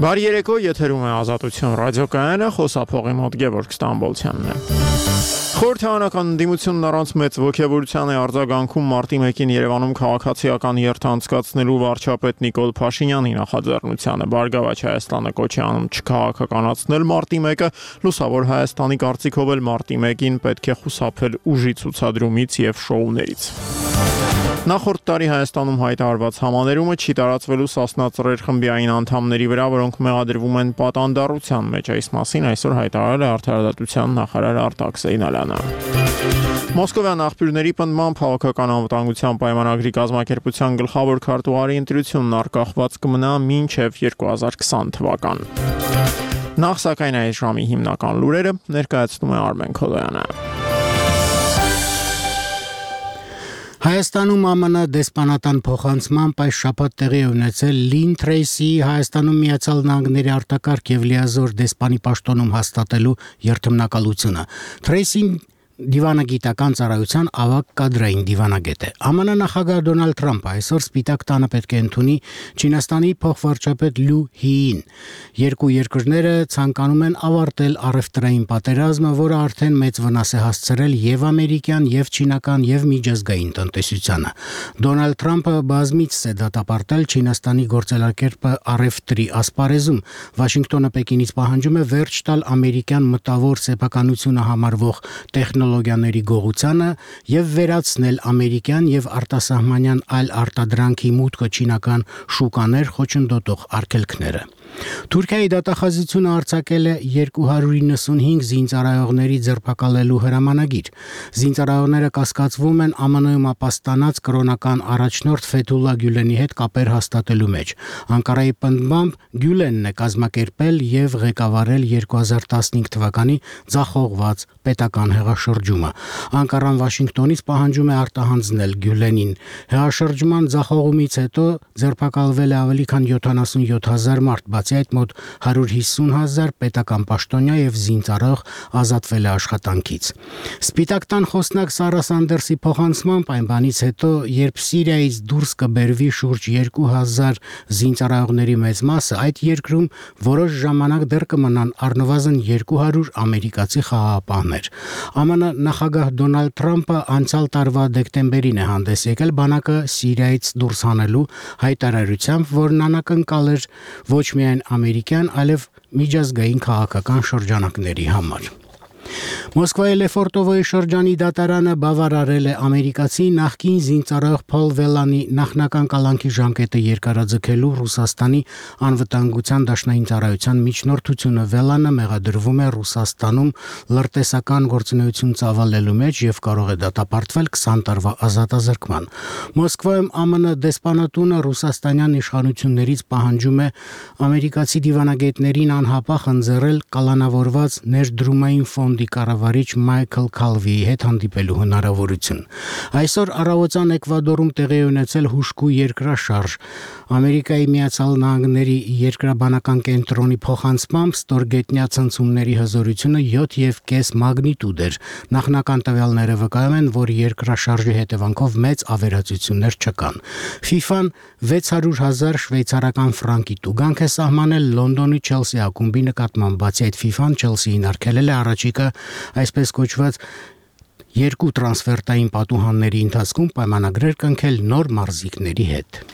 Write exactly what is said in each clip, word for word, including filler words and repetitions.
Բարի երեկո, եթերում է Ազատություն ռադիոկայանը, խոսափողի մոտ Գևորգ Ստամբոլցյանն է։ Խորհրդարանական ընդդիմությունն առանց մեծ ոգևորության է արձագանքում մարտի մեկին Երևանում քաղաքացիական երթ անցկացնելու վարչապետ Նիկոլ Փաշինյանի նախաձեռնությանը։ Բարգավաճ Հայաստանը կոչ է անում չքաղաքականացնել մարտի մեկը, Լուսավոր Հայաստանի կարծիքով էլ մարտի մեկին պետք է խուսափել ուժի ցուցադրումից եւ շոուներից։ Նախորդ տարի Հայաստանում հայտարարված համաներումը չի տարածվելու Սասնա Ծռեր խմբի այն անդամների վրա, որոնք մեղադրվում են պատանդառության մեջ։ Այս մասին այսօր հայտարարել է Արդարադատության նախարար Արտակ Զեյնալյանը։ Մոսկովյան աղբյուրների պնդմամբ քաղաքական անվտանգության պայմանագրի կազմակերպության գլխավոր քարտուղարի ընտրությունն արկախված կմնա մինչև երկու հազար քսան թվական։ Նախ սակայն այս ժամի հիմնական լուրերը ներկայացնում է Արմեն Քոլոյանը։ Հայաստանում ԱՄՆ դեսպանատան փոխանցմամբ այս շաբաթ տեղի է ունեցել Լին Թրեյսիի Հայաստանում Միացյալ Նահանգների արտակարգ եւ լիազոր դեսպանի պաշտոնում հաստատելու երթմնակալությունը։ Թրեյսին Դիվանագիտական ծառայության ավագ կադրային դիվանագետ է։ ԱՄՆ նախագահ Դոնալդ Թրամփը այսօր Սպիտակ տանը պետք է ընդունի Չինաստանի փոխվարչապետ Լու Հիին։ Երկու երկրները ցանկանում են ավարտել առևտրային պատերազմը, որը արդեն մեծ վնաս է հասցրել եւ ամերիկյան, եւ չինական, եւ միջազգային տնտեսությանը։ Դոնալդ Թրամփը բազմիցս է դատապարտել Չինաստանի գործելակերպը առևտրի ասպարեզում։ Վաշինգտոնը Պեկինից պահանջում է վերջ տալ ամերիկյան մտավոր սեփականությունը համարվող տեխնոլոգիաների գողությանը եւ վերացնել ամերիկյան եւ արտասահմանյան այլ արտադրանքի մուտքը չինական շուկաներ խոչընդոտող արգելքները։ Թուրքիայի դատախազությունը արձակել է երկու հարյուր իննսունհինգ զինծառայողների ձերբակալելու հրամանագիր։ Զինծառայողները կասկածվում են ԱՄՆ-ում ապաստանած կրոնական առաջնորդ Ֆեթուլլա Գյուլենի հետ կապեր հաստատելու մեջ։ Անկարայի պնդմամբ Գյուլենն է կազմակերպել եւ ղեկավարել երկու հազար տասնհինգ թվականի ձախողված պետական հեղաշրջումը։ Անկարան Վաշինգտոնից պահանջում է արտահանձնել Գյուլենին։ Հեղաշրջման ձախողումից հետո ձերբակալվել է ավելի քան յոթանասունյոթ հազար մարդ, բացի այդ մոտ հարյուր հիսուն հազար պետական պաշտոնյա եւ զինծառայող ազատվել է աշխատանքից։ Սպիտակ տան խոսնակ Սարա Սանդերսի փոխանցմամբ այն բանից հետո, երբ Սիրիայից դուրս կբերվի շուրջ երկու հազար զինծառայողների մեծ մասը, այդ երկրում որոշ ժամանակ դեռ կմնան առնվազն երկու հարյուր ամերիկացի խաղաղապահներ։ ԱՄՆ նախագահ Դոնալդ Թրամփը անցյալ տարվա դեկտեմբերին է հանդես եկել բանակը Սիրիայից դուրս հանելու հայտարարությամբ, որն անակնկալ էր ոչ միայն ամերիկյան, այլև միջազգային քաղաքական շրջանակների համար։ Մոսկվայի Լեֆորտովոյի շրջանի դատարանը բավարարել է ամերիկացի նախկին զինծառայող Փոլ Վելանի նախնական կալանքի ժամկետը երկարաձգելու Ռուսաստանի անվտանգության դաշնային ծառայության միջնորդությունը։ Վելանը մեղադրվում է Ռուսաստանում լրտեսական գործունեություն ծավալելու մեջ եւ կարող է դատապարտվել քսան տարվա ազատազրկման։ Մոսկվայում ԱՄՆ դեսպանատունը ռուսաստանյան իշխանություններից պահանջում է ամերիկացի դիվանագետներին անհապաղ ընձեռել կալանավորված ներդրումային ֆոնդի կառավարիչ Մայքլ Քալվիի հետ հանդիպելու հնարավորություն։ Այսօր առավոտյան Էկվադորում տեղի ունեցել հուժկու երկրաշարժ։ Ամերիկայի Միացյալ Նահանգների երկրաբանական կենտրոնի փոխանցմամբ ստորգետնյա ցնցումների հզորությունը յոթ եւ կես մագնիտուդ էր։ Նախնական տվյալները վկայում են, որ երկրաշարժի հետևանքով մեծ ավերածություններ չկան։ ֆիֆան վեց հարյուր հազար շվեյցարական ֆրանկի տուգանք է սահմանել Լոնդոնի Չելսի ակումբի նկատմամբ, բացի այդ ֆիֆան Չելսիին արգելել է առաջիկա այսպես կոչված երկու տրանսֆերտային պատուհանների ընթացքում պայմանագրեր կնքել նոր մարզիկների հետ։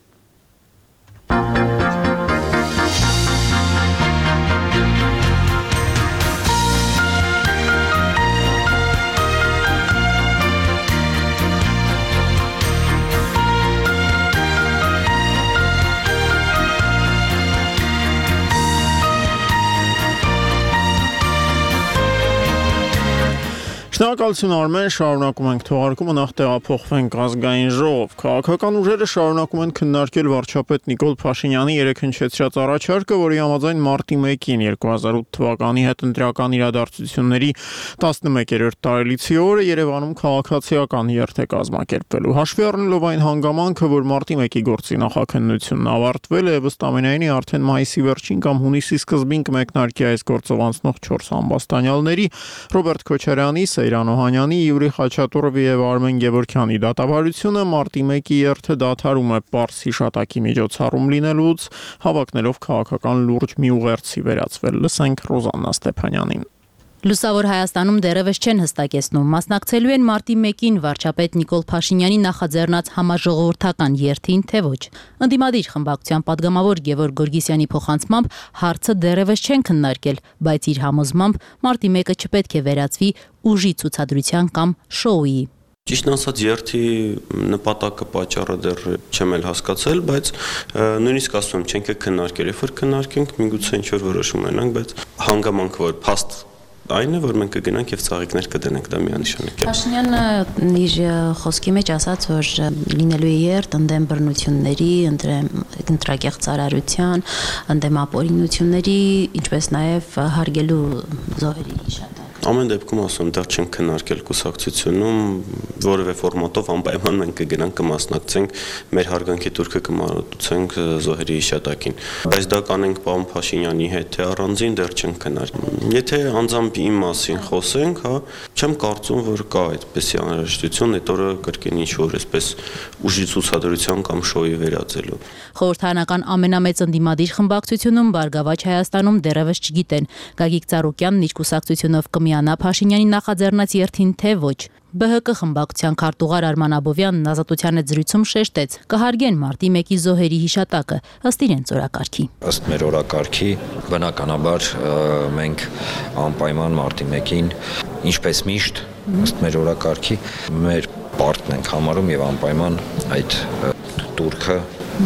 Շնորհակալություն Արմեն, շարունակում ենք թողարկումը, նախ տեղափոխվենք ազգային ժողով։ Քաղաքական ուժերը շարունակում են քննարկել վարչապետ Նիկոլ Փաշինյանի երեկ հնչեցրած առաջարկը, որի համաձայն մարտի մեկին երկու հազար ութ թվականի հետընտրական իրադարձությունների տասնմեկերորդ տարելիցի օրը Երևանում քաղաքացիական երթ է կազմակերպվելու։ Հաշվի առնելով այն հանգամանքը, որ մարտի մեկի գործի նախաքննությունն ավարտվել է, ըստ ամենայնի արդեն մայիսի վերջին կամ հունիսի սկզբին կմեկնարկի այս գործով անցնող չորս ամբաստանյալների Ռոբերտ Քոչարյանի, Սեյրան Օհանյանի, Յուրի Խաչատուրովի եւ Արմեն Գևորգյանի դատավարությունը մարտի մեկի երթը դադարում է պարզ հիշատակի միջոցառում լինելուց, հավակնելով քաղաքական լուրջ մի ուղերձի վերածվել։ Լսենք Ռոզաննա Ստեփանյանին։ Լուսավոր Հայաստանում դեռևս չեն հստակեցնում, մասնակցելու են մարտի մեկին վարչապետ Նիկոլ Փաշինյանի նախաձեռնած համաժողովրդական երթին, թե ոչ։ Ընդդիմադիր խմբակցության падգամավոր Գևորգ Գորգիսյանի փոխանցմամբ հարցը դեռևս չեն քննարկել, բայց իր համոզմամբ մարտի մեկը չպետք է վերածվի ուժի ցուցադրության կամ շոուի։ Ճիշտն ասած, երթի նպատակը պատճառը դեռ չեմ էլ հասկացել, բայց նույնիսկ ասում եմ, չենք քննարկել, երբ որ քննարկենք, միգուցե ինչ-որ որոշում ունենանք, բայց հանգամանք որ փաստ այն է, որ մենք կգնանք եւ ծաղիկներ կդնենք, դա միանշանակ է։ Փաշինյանը իր խոսքի մեջ ասաց, որ լինելու է երթ ընդդեմ բռնությունների, ընդդեմ ընտրակեղծարարության, ընդդեմ ապօրինությունների, ինչպես նաեւ հարգելու զոհերի հիշատակ։ Ամեն դեպքում ասում, դեռ չենք քննարկել կուսակցությունում, որևէ ֆորմատով անպայման մենք կգնանք կմասնակցենք, մեր հարգանքի տուրքը կմատուցենք զոհերի հիշատակին։ Բայց դա կանենք պարոն Փաշինյանի հետ, թե առանձին դեռ չենք քննարկել։ Եթե անձամբ իմ մասին խոսենք, հա, չեմ կարծում, որ կա այդպեսի անհրաժեշտություն այդ օրը կրկին ինչ-որ այսպես ուժի ցուցադրության կամ շոուի վերածելու։ Խորհրդարանական ամենամեծ ընդդիմադիր խմբակցությունում Բարգավաճ Հայաստանում դեռևս չգիտեն։ Գագիկ Ծառուկյանն իր կուսակցությունով կմիանա Փաշինյանի նախաձեռնած երթին, թե ոչ։ Բ Հ Կ խմբակցության քարտուղար Արման Աբովյանն Ազատության հետ զրույցում շեշտեց, կհարգեն մարտի մեկի զոհերի հիշատակը ըստ իրենց օրակարգի։ Ըստ մեր օրակարգի, բնականաբար մենք անպայման մարտի մեկին, ինչպես միշտ, ըստ մեր օրակարգի, մեր պարտքն ենք համարում եւ անպայման այդ տուրքը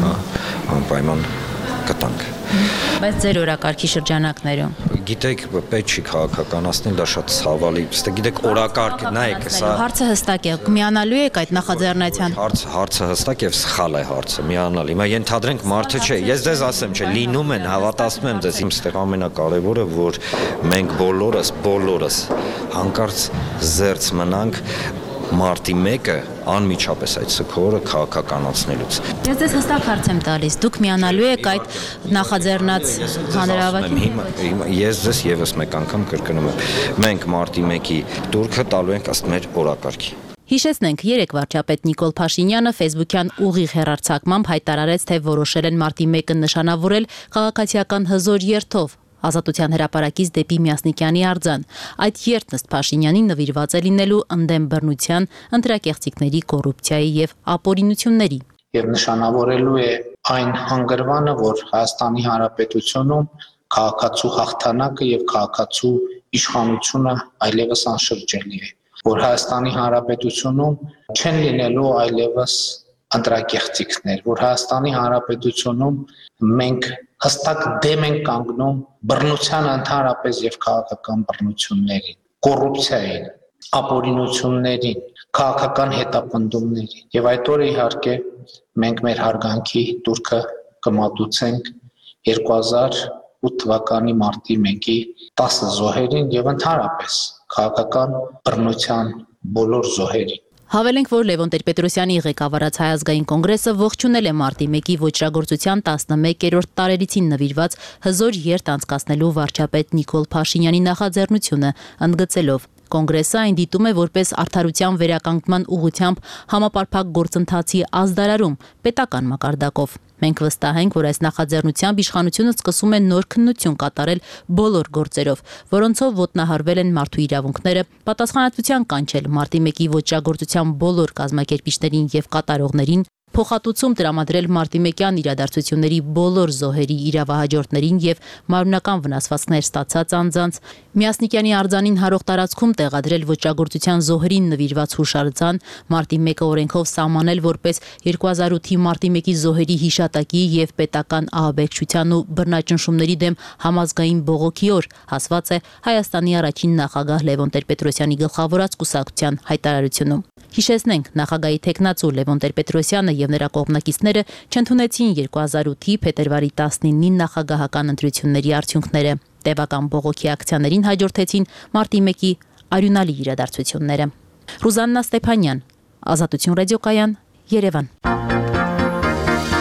անպայման կտանք։ Բայց ձեր օրակարգի շրջանակներում Գիտեք, պետք չի քաղաքականացնել, դա շատ ցավալի, ստե գիտեք օրակարգ, նայեք, սա հարցը հստակ է, միանալու եք այդ նախաձեռնության։ Հարց հարցը հստակ եւ սխալ է հարցը, միանալ։ Հիմա ենթադրենք մարդը չէ, ես ձեզ ասեմ, չէ, լինում են, հավատացնում եմ ձեզ, իմ ստեղ ամենակարևորը, որ մենք բոլորս, բոլորս հանկարծ զերծ մնանք մարտի մեկը անմիջապես այդ սքորը քաղաքականացնելուց։ Ես ձեզ հստակ հարց եմ տալիս, դուք միանալու եք այդ նախաձեռնած հանրահավաքին։ Ես ձեզ եւս մեկ անգամ կրկնում եմ, մենք մարտի մեկի տուրքը տալու ենք ըստ մեր օրակարգի։ Հիշեցնենք, երեկ վարչապետ Նիկոլ Փաշինյանը Facebook-յան ուղիղ հեռարձակմամբ հայտարարեց, թե որոշել են մարտի մեկը նշանավորել քաղաքացիական հզոր երթով։ Ազատության հրապարակից դեպի Միասնիկյանի արձան։ Այդ երթն ըստ Փաշինյանի նվիրված է լինելու ընդդեմ բռնության, ընտրակեղծիքների, կոռուպցիայի եւ ապօրինությունների։ Եվ նշանավորելու է այն հանգրվանը, որ Հայաստանի Հանրապետությունում քաղաքացու հաղթանակը եւ քաղաքացու իշխանությունը այլևս անշրջելի է, որ Հայաստանի Հանրապետությունում չեն լինելու այլևս ընտրակեղծիքներ, որ Հայաստանի Հանրապետությունում մենք հստակ դեմ են կանգնում բռնության ընդհանրապես եւ քաղաքական բռնություններին, կոռուպցիային, ապօրինություններին, քաղաքական հետապնդումներին։ Եվ այդ օրը իհարկե մենք մեր հարգանքի տուրքը կմատուցենք երկու հազար ութ թվականի մարտի մեկի տասը զոհերին եւ ընդհանրապես քաղաքական բռնության բոլոր զոհերին։ Հավելենք, որ Լևոն Տեր-Պետրոսյանի ղեկավարած Հայ ազգային կոնգրեսը ողջունել է մարտի մեկի ոճրագործության տասնմեկերորդ տարելիցին նվիրված հզոր երթ անցկացնելու վարչապետ Նիկոլ Փաշինյանի նախաձեռնությունը, ընդգծելով. Կոնգրեսը այն դիտում է որպես արդարության վերականգնման ուղղությամբ համապարփակ գործընթացի ազդարարում պետական մակարդակով։ Մենք վստահ ենք, որ այս նախաձեռնությամբ իշխանությունը սկսում է նոր քննություն կատարել բոլոր գործերով, որոնցով ոտնահարվել են մարդու իրավունքները, պատասխանատվության կանչել մարտի մեկի ոճրագործության բոլոր կազմակերպիչներին եւ կատարողներին, փոխհատուցում տրամադրել մարտի մեկյան իրադարձությունների բոլոր զոհերի իրավահաջորդներին եւ մարմնական վնասվածքներ ստացած անձանց, Միասնիկյանի արձանին հարող տարածքում տեղադրել ոճրագործության զոհերին նվիրված հուշարձան, մարտի մեկը օրենքով սահմանել որպես երկու հազար ութի մարտի մեկի զոհերի հիշատակի եւ պետական ահաբեկչության ու բռնաճնշումների դեմ համազգային բողոքի օր, ասված է Հայաստանի առաջին նախագահ Լևոն Տեր-Պետրոսյանի գլխավորած կուսակցության հայտարարությունում։ Հիշեցնենք, նախագահի թեկնածու Լևոն Տեր-Պետրոսյանը եւ նրա կողմնակիցները չընդունեցին երկու հազար ութի փետրվարի տասնինին նախագահական ընտրությունների արդյունքները։ Տևական բողոքի ակցիաներին հաջորդեցին մարտի մեկի արյունալի իրադարձությունները։ Ռուզաննա Ստեփանյան, Ազատություն ռադիոկայան, Երևան։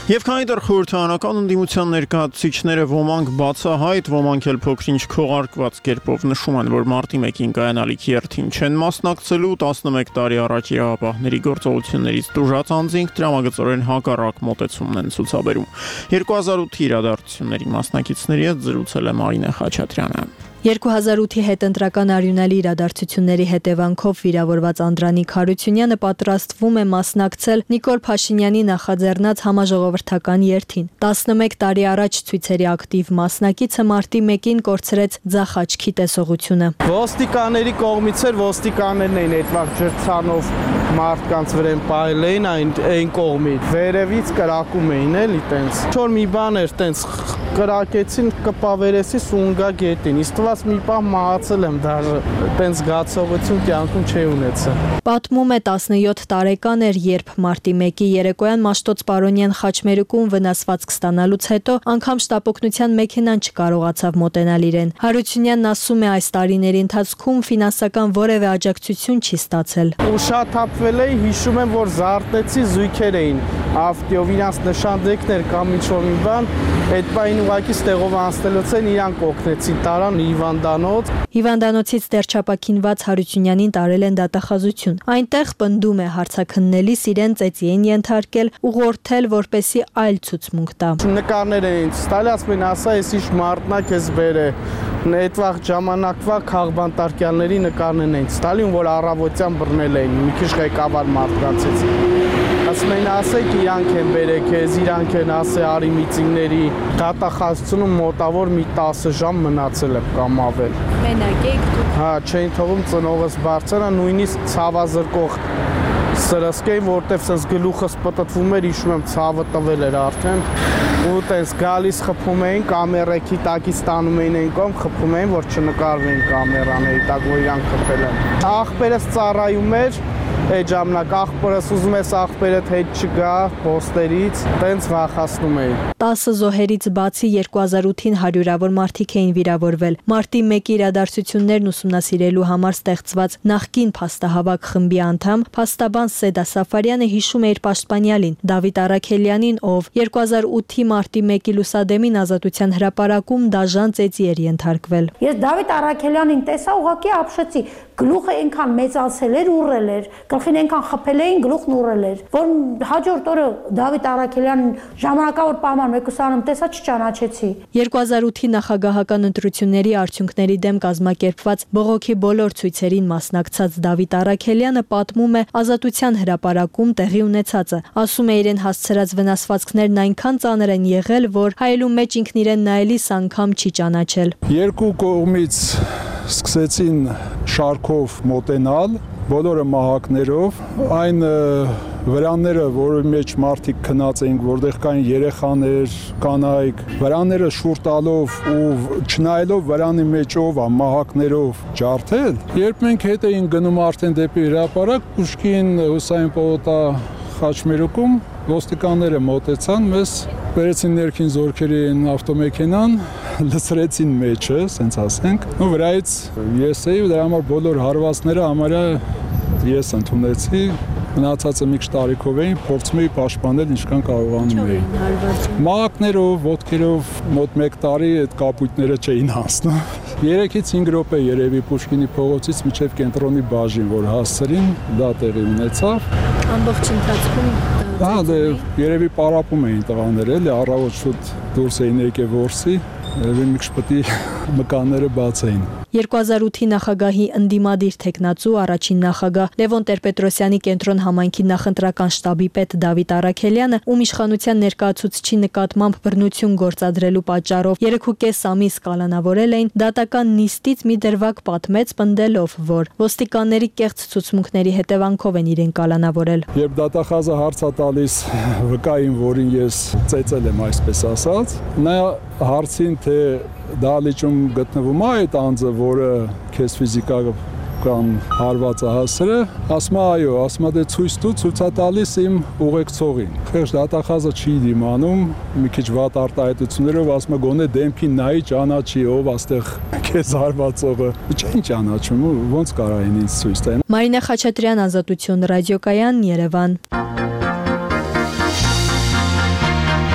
Եվ քանի դեռ խորհրդարանական ընդդիմության ներկայացուցիչները ոմանք բացահայտ, ոմանք էլ փոքրինչ քողարկված կերպով նշում են, որ մարտի մեկին կայանալիք երթին չեն մասնակցելու տասնմեկ տարի առաջ իրավապահների գործողություններից տուժած անձինք տրամագծորեն հակառակ մոտեցումն են ցուցաբերում։ երկու հազար ութի իրադարձությունների մասնակիցների հետ զրուցել է Մարինե Խաչատրյանը։ երկու հազար ութի հետընտրական արյունալի իրադարձությունների հետևանքով վիրավորված Անդրանիկ Հարությունյանը պատրաստվում է մասնակցել Նիկոլ Փաշինյանի նախաձեռնած համաժողովրդական երթին։ տասնմեկ տարի առաջ ցույցերի ակտիվ մասնակիցը մարտի մեկին կորցրեց ձախ աչքի տեսողությունը։ Ոստիկանների կողմից էր, ոստիկաններն էին այդ վաղ ջրցանով մարդկանց վրան պահել էին այն այն կողմից։ Վերևից կրակում էին էլի տենց։ Չոր մի բան էր տենց կրակեցին կպավերեսի Սունգա գետին։ Իսկ տված մի բան մահացել եմ դաժե տենց զգացողություն կյանքում չի ունեցել։ Պատմում է տասնյոթ տարեկան էր, երբ մարտի մեկի երեկոյան Մաշտոց Պարոնյան խաչմերուկում վնասվածք ստանալուց հետո անգամ շտապօգնության մեքենան չկարողացավ մոտենալ իրեն։ Հարությունյանն ասում է, այս տարիների ընթացքում ֆինանսական որևէ աջակցություն չի ստացել։ Ուշաթափվել էի, հիշում եմ, որ զարտեցի զույգեր էին ավտոյով իրանց նշանդեկներ կամ ինչ-որ մի բան, այդ բային ուղակի ստեղով անցնելուց են իրանք օգնեցին, տարան հիվանդանոց։ Հիվանդանոցից դեռ չապաքինված Հարությունյանին տարել են դատախազություն։ Այնտեղ պնդում է հարցաքննելիս իրեն ծեծի են ենթարկել, ուղղորդել, որպեսի այլ ցուցմունք տա։ Նկարներ են ստալի, ասում են, ասա, ես ինչ մարդնակ ես բերե։ Այդ վաղ ժամանակվա քաղբանտարկյալների նկարներն են ստալի, որ առավոտյան բռնել էին, մի քիչ ղեկավար մարդկանցից։ Ասում են, ասեք իրանք են բերեք ես, իրանք են ասե արի միտինգների դատախազությունում մոտավոր մի տասը ժամ մնացել եմ կամ ավել։ Մենակ եք դուք։ Հա, չէին թողում ծնողս բարձրանա, նույնիսկ ցավազրկող սրսկեին, որտեվ սենց գլուխս պտտվում էր, հիշում եմ ցավը տվել էր արդեն։ Ու տես գալիս խփում էին, կամերեքի տակից տանում էին այն կողմ, խփում էին, որ չնկարվեին կամերաների տակ, որ իրանք խփել են։ Աղբերս ծառայում էր, այդ ժամանակ աղբերս ուզում ես աղբերդ հետ չգա պոստերից, տենց վախացնում էին։ տասը զոհերից բացի երկու հազար ութին հարյուրավոր մարդիկ էին վիրավորվել։ Մարտի մեկի իրադարձություններն ուսումնասիրելու համար ստեղծված նախկին փաստահավաք խմբի անդամ փաստաբան Սեդա Սաֆարյանը հիշում է իր պաշտպանյալին Դավիթ Արաքելյանին, ով երկու հազար ութի մարտի մեկի լուսադեմին Ազատության հրապարակում դաժան ծեծի էր ենթարկվել։ Ես Դավիթ Արաքելյանին տեսա, ուղղակի ապշեցի, գլուխը այնքան մեծացել էր, ուռել էր, գլխին այնքան խփել էին, գլուխն ուռել էր, որ հաջորդ օրը Դավիթ Արաքելյանին ժամանակավոր պայման մեկուսանում տեսա, չճանաչեցի։ երկու հազար ութի նախագահական ընտրությունների արդյունքների դեմ կազմակերպված բողոքի բոլոր ցույցերին մասնակցած Դավիթ Արաքելյանը պատմում է Ազատության հրապարակում տեղի ունեցածը։ Ասում է, իրեն հասցրած վնասվածքներն այնքան ծանր են եղել, որ հայելու մեջ ինքն իրեն նայելիս անգամ չի ճանաչել։ Երկու կողմից սկսեցին շարքով մոտենալ, բոլորը մահակներով, այն վրանները, որի մեջ մարդիկ քնած էինք, որտեղ կային երեխաներ, կանայք, վրաները շուռ տալով ու չնայելով վրանի մեջով, մահակներով ջարդել, երբ մենք հետ էինք գնում արդեն դեպի հրապարակ, Պուշկին Հուսային պողոտա խաչմերուկում ոստիկանները մոտեցան, մեզ բերեցին ներքին զորքերի ավտոմեքենան, լցրեցին մեջը, ասենց ասենք, ու վրայից ես էի, դրա համար բոլոր հարվածները համարյա ես ընդունեցի, մնացածը մի քիչ տարիքով էին, փորձում էի պաշտպանել ինչքան կարողանում էի։ Մահակներով, ոտքերով մոտ մեկ տարի այդ կապույտները չէին հասնում։ երեքից հինգ րոպե երևի Պուշկինի փողոցից մինչև կենտրոնի բաժին, որ հասցրին, դա տեղի ունեցավ։ Ամբողջ ընթացքում Հա, դե երևի պարապում էին տղաները, էլի առավոտ շուտ դուրս էին եկել որսի, երևի մի քիչ պետք է մկանները բացեին։ երկու հազար ութի նախագահի ընդդիմադիր թեկնածու առաջին նախագահ Լևոն Տեր-Պետրոսյանի կենտրոն համայնքի նախընտրական շտաբի պետ Դավիթ Արաքելյանը, ում իշխանության ներկայացուցչի նկատմամբ բռնություն գործադրելու պատճառով երեքուկես ամիս կալանավորել էին, դատական նիստից մի դրվագ պատմեց, պնդելով, որ ոստիկանների կեղծ ցուցմունքների հետևանքով են իրեն կալանավորել։ Երբ դատախազը հարց է տալիս վկային, որին ես ծեծել եմ, այսպես ասած, նա հարցին, թե դահլիճում գտնվում է այդ անձը, որը քեզ ֆիզիկական հարվածը հասցրել է, ասում է այո, ասում է դե ցույց տու, ցույց է տալիս իմ ուղեկցողին։ Խեղճ դատախազը չի դիմանում, մի քիչ վատ արտահայտություններով ասում է գոնե դեմքին նայի ճանաչի, ով աստեղ քեզ հարվածողը։ Չէին ճանաչում, ոնց կարային ինձ ցույց տան։ Մարինե Խաչատրյան, Ազատություն ռադիոկայան, Երևան։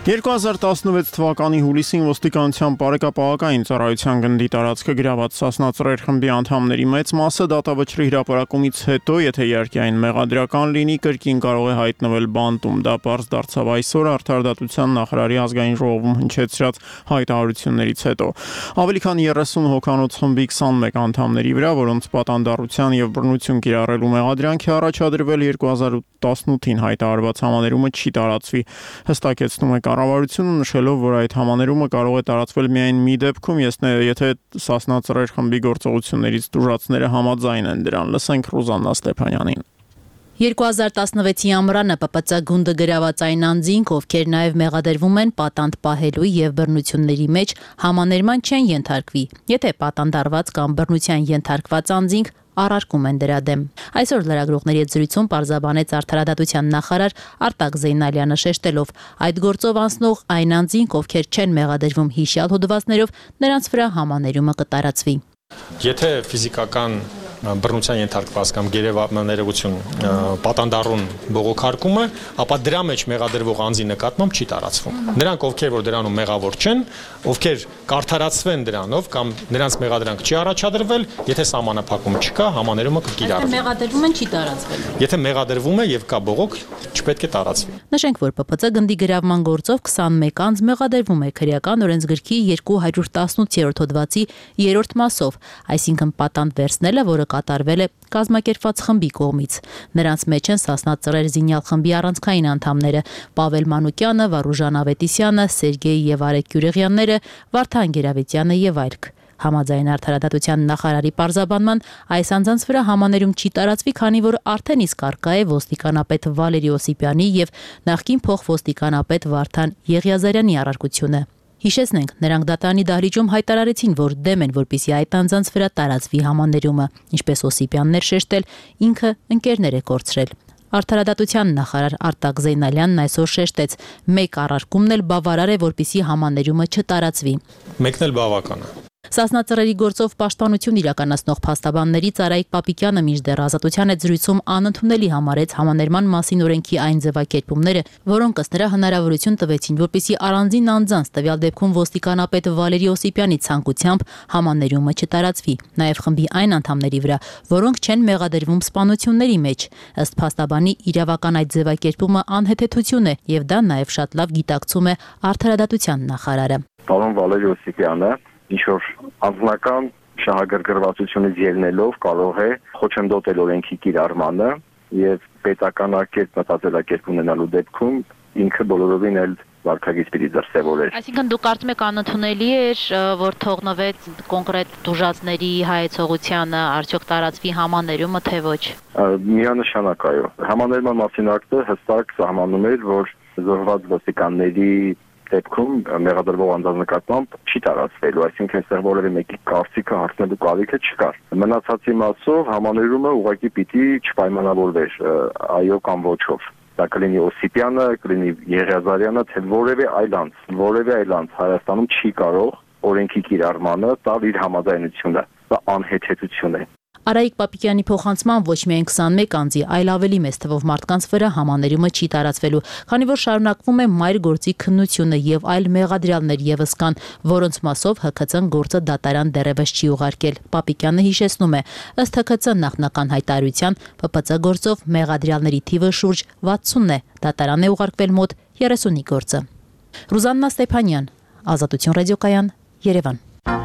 երկու հազար տասնվեց թվականի հուլիսին ոստիկանության բարեկապահական ծառայության գնդի տարածքը գրաված Սասնա ծռեր խմբի անդամների մեծ մասը դատավճռի հրապարակումից հետո, եթե իհարկե այն մեղադրական լինի, կրկին կարող է հայտնվել բանտում։ Դա պարզ դարձավ այսօր Արդարադատության նախարարի ազգային ժողովում հնչեցրած հայտարարություններից հետո։ Ավելի քան երեսուն հոգանոց խմբի քսանմեկ անդամների վրա, որոնց պատանդառության եւ բռնություն կիրառելու մեղադրանք է առաջադրվել երկու հազար տասնութին հայտարարված համաներումը չի տարածվի, հստակեցնում է կառավարությունը, նշելով, որ այդ համաներումը կարող է տարածվել միայն մի դեպքում, եթե Սասնա ծռեր խմբի գործողություններից տուժածները համաձայն են դրան։ Լսենք Ռուզաննա Ստեփանյանին։ երկու հազար տասնվեցի ամռանը Պ Պ Ծ գունդը գրաված այն անձինք, ովքեր նաև մեղադրվում են պատանդ պահելու եւ բռնությունների մեջ, համաներման չեն ենթարկվի, եթե պատանդառված կամ բռնության ենթարկված անձինք առարկում են դրա դեմ։ Այսօր լրագրողների հետ զրույցում պարզաբանեց Արդարադատության նախարար Արտակ Զեյնալյանը, շեշտելով, այդ գործով անցնող այն անձինք, ովքեր չեն մեղադրվում հիշյալ հոդվածներով, նրանց վրա համաներումը կտարածվի։ Եթե ֆիզիկական բռնության ենթարկված կամ գերեվարներություն պատանդառուն բողոքարկումը, ապա դրա մեջ մեղադրվող անձի նկատմամբ չի տարածվում։ Նրանք, ովքեր որ դրանում մեղավոր չեն, ովքեր կարդարացվեն դրանով կամ նրանց մեղադրանք չի առաջադրվել, եթե սահմանափակում չկա, համաներումը կկիրառվի։ Մեղադրվում են չի տարածվել։ Եթե մեղադրվում է եւ կա բողոք, չպետք է տարածվի։ Նշենք, որ Պ Պ Ծ գնդի գրավման գործով քսանմեկ անձ մեղադրվում է քրեական օրենսգրքի երկու հարյուր տասնութ-րդ հոդվածի երրորդ մասով, այսինքն պատանդ վերցնելը, որը կատարվել է կազմակերպված խմբի կողմից։ Նրանց մեջ են Սասնա ծռեր զինյալ խմբի առանցքային անդամները Պավել Մանուկյանը, Վարուժան Ավետիսյանը, Սերգեյ եւ Արեգ Գյուրեղյանները, Վարդան Գերավետյանը եւ այլք։ Համաձայն Արդարադատության նախարարի պարզաբանման, այս անձանց վրա համաներում չի տարածվի, քանի որ արդեն իսկ արկա է ոստիկանապետ Վալերի Օսիպյանի եւ նախկին փոխոստիկանապետ Վարդան Եղիազարյանի առարկությունը։ Հիշեցնենք, նրանք դատարանի դահլիճում հայտարարեցին, որ դեմ են, որպեսզի այդ անձանց վրա տարածվի համաներումը, ինչպես Օսիպյանն էր շեշտել, ինքը ընկերներ է կորցրել։ Արդարադատության նախարար Արտակ Զեյնալյանն այսօր շեշտեց, մեկ առարկումն էլ բավարար է, որպեսզի համաներումը չտարածվի։ Մեկն էլ բավական է։ Սասնա ծռերի գործով պաշտպանություն իրականացնող փաստաբաններից Արայիկ Պապիկյանը մինչդեռ Ազատության հետ զրույցում անընդունելի համարեց համաներման մասին օրենքի այն ձևակերպումները, որոնք ըստ նրա հնարավորություն տվեցին, որպեսզի առանձին անձանց, տվյալ դեպքում ոստիկանապետ Վալերի Օսիպյանի ցանկությամբ համաներումը չտարածվի, նաև խմբի այն անդամների վրա, որոնք չեն մեղադրվում սպանությունների մեջ։ Ըստ փաստաբանի իրավական այդ ձևակերպումը անհեթեթություն է, եւ դա նաև շատ լավ գիտակցում է Արդարադատության նախարարը։ Պարոն Վալերի Օսիպյանը ինչ-որ անձնական շահագրգռվածությունից ելնելով կարող է խոչընդոտել օրենքի կիրառմանը եւ պետականակերտ մտածելակերպ ունենալու դեպքում ինքը բոլորովին էլ վարքագիծ պիտի դրսևորեր։ Այսինքն դուք կարծում եք անընդունելի էր, որ թողնվեց կոնկրետ տուժածների հայեցողությանը, արդյոք տարածվի համաներումը, թե ոչ։ Միանշանակ այո։ Համաներման մասին ակտը հստակ սահմանում էր, որ զոհված ոստիկանների դեպքում մեղադրվող անձանց նկատմամբ չի տարածվելու, այսինքն այստեղ որևէ մեկի կարծիքը հարցնելու կարիքը չկար։ Մնացածի մասով համաներումը ուղղակի պիտի չպայմանավորվեր այո կամ ոչով։ Դա կլինի Օսիպյանը, կլինի Եղիազարյանը, թե որևէ այլ անձ, որևէ այլ անձ Հայաստանում չի կարող օրենքի կիրառմանը տալ իր համաձայնությունը։ Դա անհեթեթություն է։ Արայիկ Պապիկյանի փոխանցման ոչ միայն քսանմեկ անձի, այլ ավելի մեծ թվով մարդկանց վրա համաներումը չի տարածվելու, քանի որ շարունակվում է մայր գործի քննությունը եւ այլ մեղադրյալներ եւս կան, որոնց մասով Հ K C-ն գործը դատարան դեռևս չի ուղարկել։ Պապիկյանը հիշեցնում է, ըստ Հ K C նախնական հայտարարության Պ Պ Ծ գործով մեղադրյալների թիվը շուրջ վաթսունն է, դատարան է ուղարկվել մոտ երեսունի գործը։ Ռուզաննա Ստեփանյան, Ազատություն ռադիոկայան, Երևան։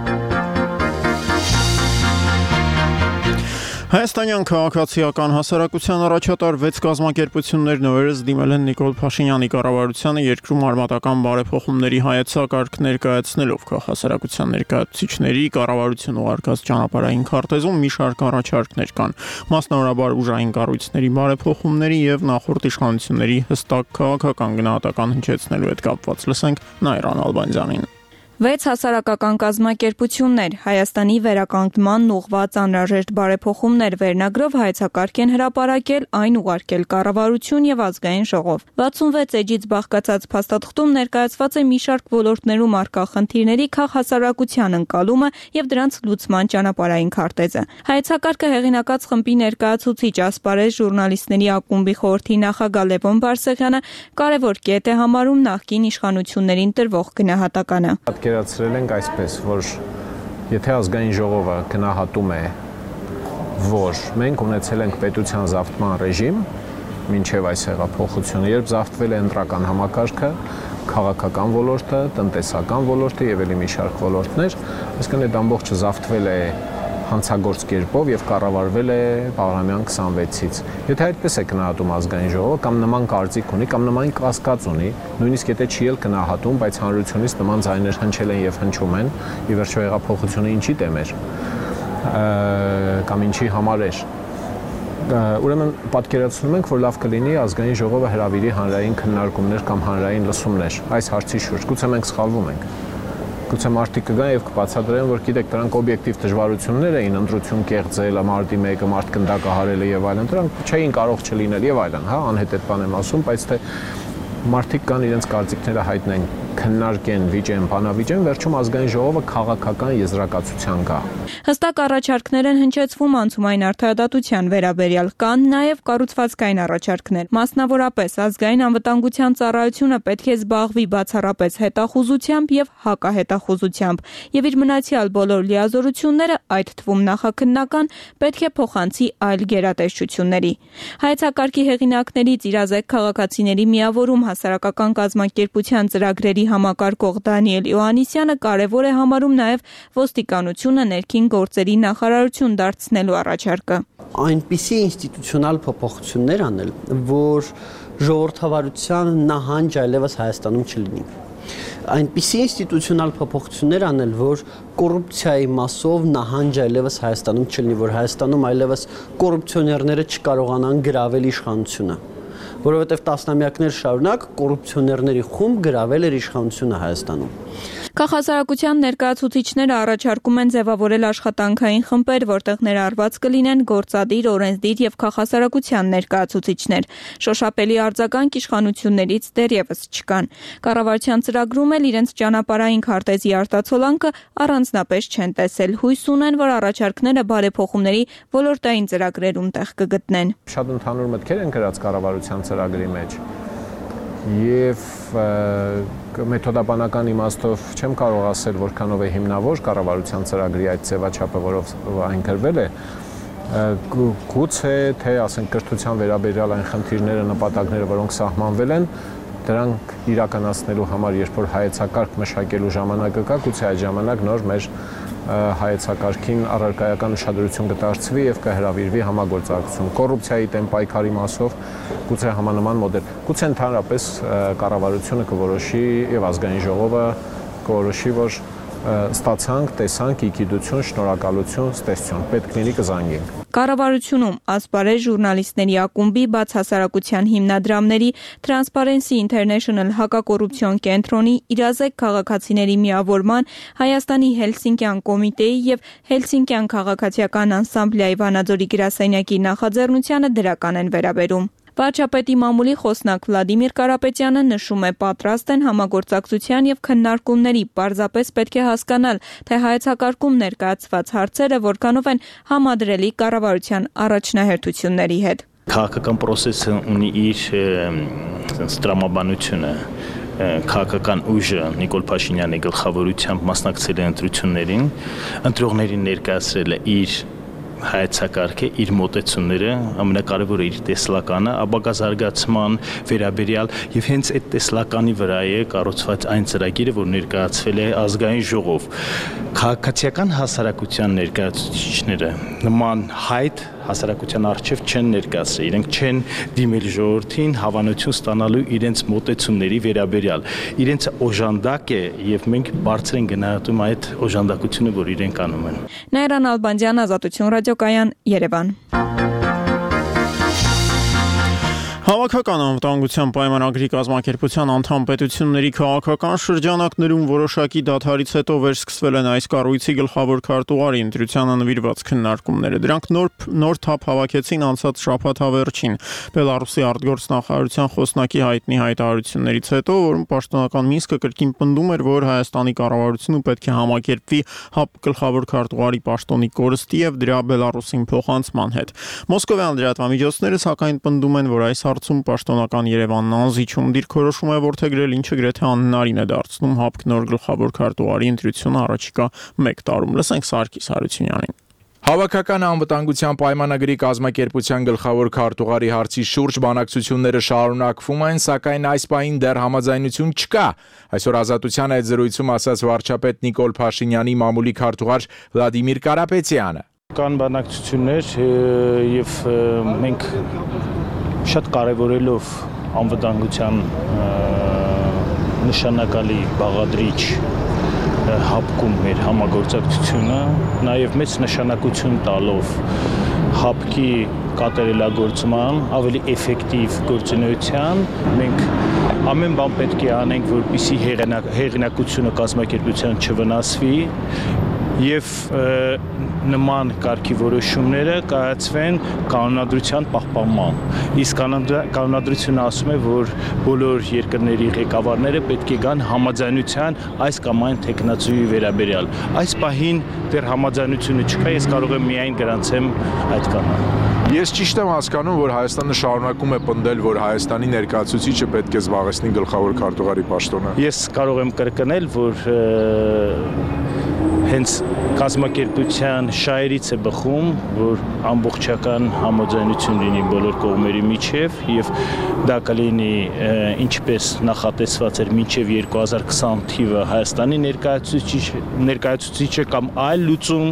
Հայաստանյան քաղաքացիական հասարակության առաջատար վեց կազմակերպություններ նորերս դիմել են Նիկոլ Փաշինյանի կառավարությանը երկրում արմատական բարեփոխումների հայեցակարգ ներկայացնելով քաղաքացիական ներկայացուցիչների կառավարություն ուղարկած ճանապարհային քարտեզում մի շարք առաջարկներ կան, մասնավորաբար ուժային կառույցների բարեփոխումների եւ նախորդ իշխանությունների հստակ քաղաքական գնահատական հնչեցնելու հետ կապված։ Լսենք Նայրան Ալբանյանին։ Վեց հասարակական կազմակերպություններ Հայաստանի վերականգնման ուղղված անհրաժեշտ բարեփոխումներ վերնագրով հայեցակարգ են հրապարակել, այն ուղարկել կառավարություն եւ ազգային ժողով։ վաթսունվեց էջից բաղկացած փաստաթղթում ներկայացված է մի շարք ոլորտներում առկա խնդիրների քաղհասարակության ընկալումը եւ դրանց լուծման ճանապարհային քարտեզը։ Հայեցակարգը հեղինակած խմբի ներկայացուցիչ ասպարեզ ժուրնալիստների ակումբի խորհրդի նախագահ Լևոն Բարսեղյանը կարևոր կետ է համարում նախկին իշխանություններին տրվող գնահատականը։ Պատկերացրել ենք այսպես, որ եթե ազգային ժողովը գնահատում է, որ մենք ունեցել ենք պետության զավթման ռեժիմ, մինչև այս հեղափոխությունը, երբ զավթվել է ընտրական համակարգը, քաղաքական ոլորտը, տնտեսական ոլորտը եւ ելի մի շարք ոլորտներ, այսինքն այդ ամբողջը զավթվել է հանցագործ կերպով եւ կառավարվել է Բաղրամյան քսանվեցից։ Եթե այդպես է գնահատում ազգային ժողովը կամ նման կարծիք ունի կամ նման կասկած ունի, նույնիսկ եթե չի էլ գնահատում, բայց հանրությունից նման ձայներ հնչել են եւ հնչում են, ի վերջո հեղափոխությունը ինչի դեմ էր կամ ինչի համար էր։ Ուրեմն պատկերացնում ենք, որ լավ կլինի ազգային ժողովը հրավիրի հանրային քննարկումներ կամ հանրային լսումներ այս հարցի շուրջ։ Գուցե մենք սխալվում ենք։ Գուցե մարդիկ կգան եւ կբացատրեն, որ գիտեք, դրանք օբյեկտիվ դժվարություններ էին, ընտրություն կեղծել, մարտի մեկը մարդ գնդակահարելը եւ այլն, դրանք չէին կարող չլինել եւ այլն, հա, անհետետ բան եմ ասում, բայց թե մարդիկ կան իրենց կարծիքները հայտնեն, քննարկեն, վիճեն, բանավիճեն, վերջում ազգային ժողովը քաղաքական եզրակացության գա։ Հստակ առաջարկներ են հնչեցվում անցումային արդարադատության վերաբերյալ, կան նաև կառուցվածքային առաջարկներ։ Մասնավորապես ազգային անվտանգության ծառայությունը պետք է զբաղվի բացառապես հետախուզությամբ եւ հակահետախուզությամբ, եւ իր մնացյալ բոլոր լիազորությունները, այդ թվում նախաքննական, պետք է փոխանցի այլ գերատեսչությունների։ Հայեցակարգի հեղինակներից իրազեկ քաղաքացիների միավորում հասարակական կազմակերպության ծրագրերի համակարգող Դանիել Իոաննիսյանը կարևոր է համարում նաև ոստիկանությունը ներքին գործերի նախարարություն դարձնելու առաջարկը։ Այնպիսի ինստիտուցիոնալ փոփոխություններ անել, որ ժողովրդավարության նահանջ այլևս Հայաստանում չլինի։ Այնպիսի ինստիտուցիոնալ փոփոխություններ անել, որ կոռուպցիայի մասով նահանջ այլևս Հայաստանում չլինի, որ Հայաստանում այլևս կոռուպցիոներները չկարողանան գրավել իշխանությունը։ Որովհետև տասնամյակներ շարունակ կոռուպցիոներների խումբ գրավել էր իշխանությունը Հայաստանում։ Քաղաքասարակության ներկայացուցիչները առաջարկում են ձևավորել աշխատանքային խմբեր, որտեղ ներառված կլինեն գործադիր, օրենսդիր եւ քաղաքասարակության ներկայացուցիչներ։ Շոշափելի արձագանք իշխանություններից դեռևս չկան։ Կառավարության ծրագրում էլ իրենց ճանապարհային քարտեզի արտացոլանքը առանձնապես չեն տեսել։ Հույս ունեն, որ առաջարկները բարեփոխումների ոլորտային ծրագրերում տեղ կգտնեն։ Շատ ընդհանուր մտքեր են գրած կառավարության ծրագրի մեջ։ Եվ մեթոդաբանական իմաստով չեմ կարող ասել, որքանով է հիմնավոր կառավարության ծրագրի այդ ձևաչափը, որով այն գրվել է, գուցե թե ասենք կրթության վերաբերյալ այն խնդիրները, նպատակները, որոնք սահմանվել են, դրանք իրականացնելու համար, երբ որ հայեցակարգ մշակելու ժամանակը կա, գուցե այդ ժամանակ նոր մեր հայեցակարգին առարկայական ուշադրություն կդարձվի եւ կհրավիրվի համագործակցություն։ Կոռուպցիայի դեմ պայքարի մասով գուցե համանման մոդել։ Գուցե ընդհանրապես կառավարությունը կորոշի եւ ազգային ժողովը կորոշի, որ ստացանք, տեսանք, իգիդություն, շնորհակալություն, ստեսություն, պետք լինի կզանգենք։ Կառավարությունում ասպարեզ ժուրնալիստների ակումբի, բաց հասարակության հիմնադրամների, Transparency International հակակոռուպցիոն կենտրոնի, իրազեկ քաղաքացիների միավորման, Հայաստանի Հելսինկյան կոմիտեի եւ Հելսինկյան քաղաքացիական անսամբլեի Վանաձորի գրասենյակի նախաձեռնությանը դրական են վերաբերում։ Վարչապետի մամուլի խոսնակ Վլադիմիր Կարապետյանը նշում է, պատրաստ են համագործակցության եւ քննարկումների, պարզապես պետք է հասկանալ, թե հայեցակարգում ներկայացված հարցերը որքանով են համադրելի կառավարության առաջնահերթությունների հետ։ Քաղաքական process-ը ունի իր տրամաբանությունը, քաղաքական ուժը Նիկոլ Փաշինյանի գլխավորությամբ մասնակցել է ընտրություններին, ընտրողներին ներկայացրել է իր հայեցակարգը, իր մոտեցումները, ամենակարևորը իր տեսլականը, ապագա զարգացման վերաբերյալ եւ հենց այդ տեսլականի վրա է կառուցված այն ծրագիրը, որ ներկայացվել է ազգային ժողով։ Քաղաքացիական հասարակության ներկայացուցիչները նման հայտ հասարակության արչև չեն ներկայացրել, իրենք չեն դիմել ժողովրդին հավանություն ստանալու իրենց մոտեցումների վերաբերյալ։ Իրենց օժանդակ է եւ մենք բարձր են գնահատում այդ օժանդակությունը, որ իրենք անում են։ Նայրան Ալբանդյան, Ազատություն ռադիոկայան, Երևան։ Հավաքական անվտանգության պայմանագրի կազմակերպության անդամ պետությունների քաղաքական շրջանակներում որոշակի դադարից հետո վերսկսվել են այս կառույցի գլխավոր քարտուղարի ընտրությանը նվիրված քննարկումները։ Դրանք նոր նոր թափ հավաքեցին անցած շաբաթ հավերժին Բելարուսի արտգործնախարարության խոսնակի հայտնի հայտարարություններից հետո, որում պաշտոնական Մինսկը կրկին պնդում էր, որ Հայաստանի կառավարությունը պետք է համակերպվի ՀԱՊ գլխավոր քարտուղարի պաշտոնի կորստի եւ դրա Բելարուսին փոխանցման հետ։ Մոսկովյան լրատվամիջոցները սակայն պնդում են, որ այս հարցում պաշտոնական Երևանն անզիջում դիրքորոշում է որդեգրել, ինչը գրեթե անհնարին է դարձնում ՀԱՊԿ նոր գլխավոր քարտուղարի ընտրությունը առաջիկա մեկ տարում։ Լսենք Սարգիս Հարությունյանին։ Հավաքական անվտանգության պայմանագրի կազմակերպության գլխավոր քարտուղարի հարցի շուրջ բանակցությունները շարունակվում են, սակայն այս պահին դեռ համաձայնություն չկա։ Այսօր Ազատության այդ զրույցում ասաց վարչապետ Նիկոլ Փաշինյանի մամուլի քարտուղար Վլադիմիր Կարապետյանը։ Կան բանակցություններ եւ մենք շատ կարևորելով անվտանգության նշանակալի բաղադրիչ ՀԱՊԿ-ում մեր համագործակցությունը, նաև մեծ նշանակություն տալով ՀԱՊԿ-ի կատարելագործման ավելի էֆեկտիվ գործունեության, մենք ամեն բան պետք է անենք, որպեսզի հեղինակությունը կազմակերպության չվնասվի եւ նման կարգի որոշումները կայացվեն կանոնադրության պահպանման։ Իսկ կանոնադրությունը ասում է, որ բոլոր երկրների ղեկավարները պետք է գան համաձայնության այս կամ այն տեխնացուի վերաբերյալ։ Այս պահին դեռ համաձայնությունը չկա, ես կարող եմ միայն գրանցեմ այդ կանոնը։ Ես ճիշտ եմ հասկանում, որ Հայաստանը շարունակում է պնդել, որ Հայաստանի ներկայացուցիչը պետք է զբաղեցնի գլխավոր քարտուղարի պաշտոնը։ Ես կարող եմ կրկնել, որ հենց կազմակերպության շահերից է բխում, որ ամբողջական համաձայնություն լինի բոլոր կողմերի միջև եւ դա կլինի ինչպես նախատեսված էր մինչեւ երկու հազար քսան թիվը Հայաստանի ներկայացուցիչը ներկայացուցիչը կամ այլ լուծում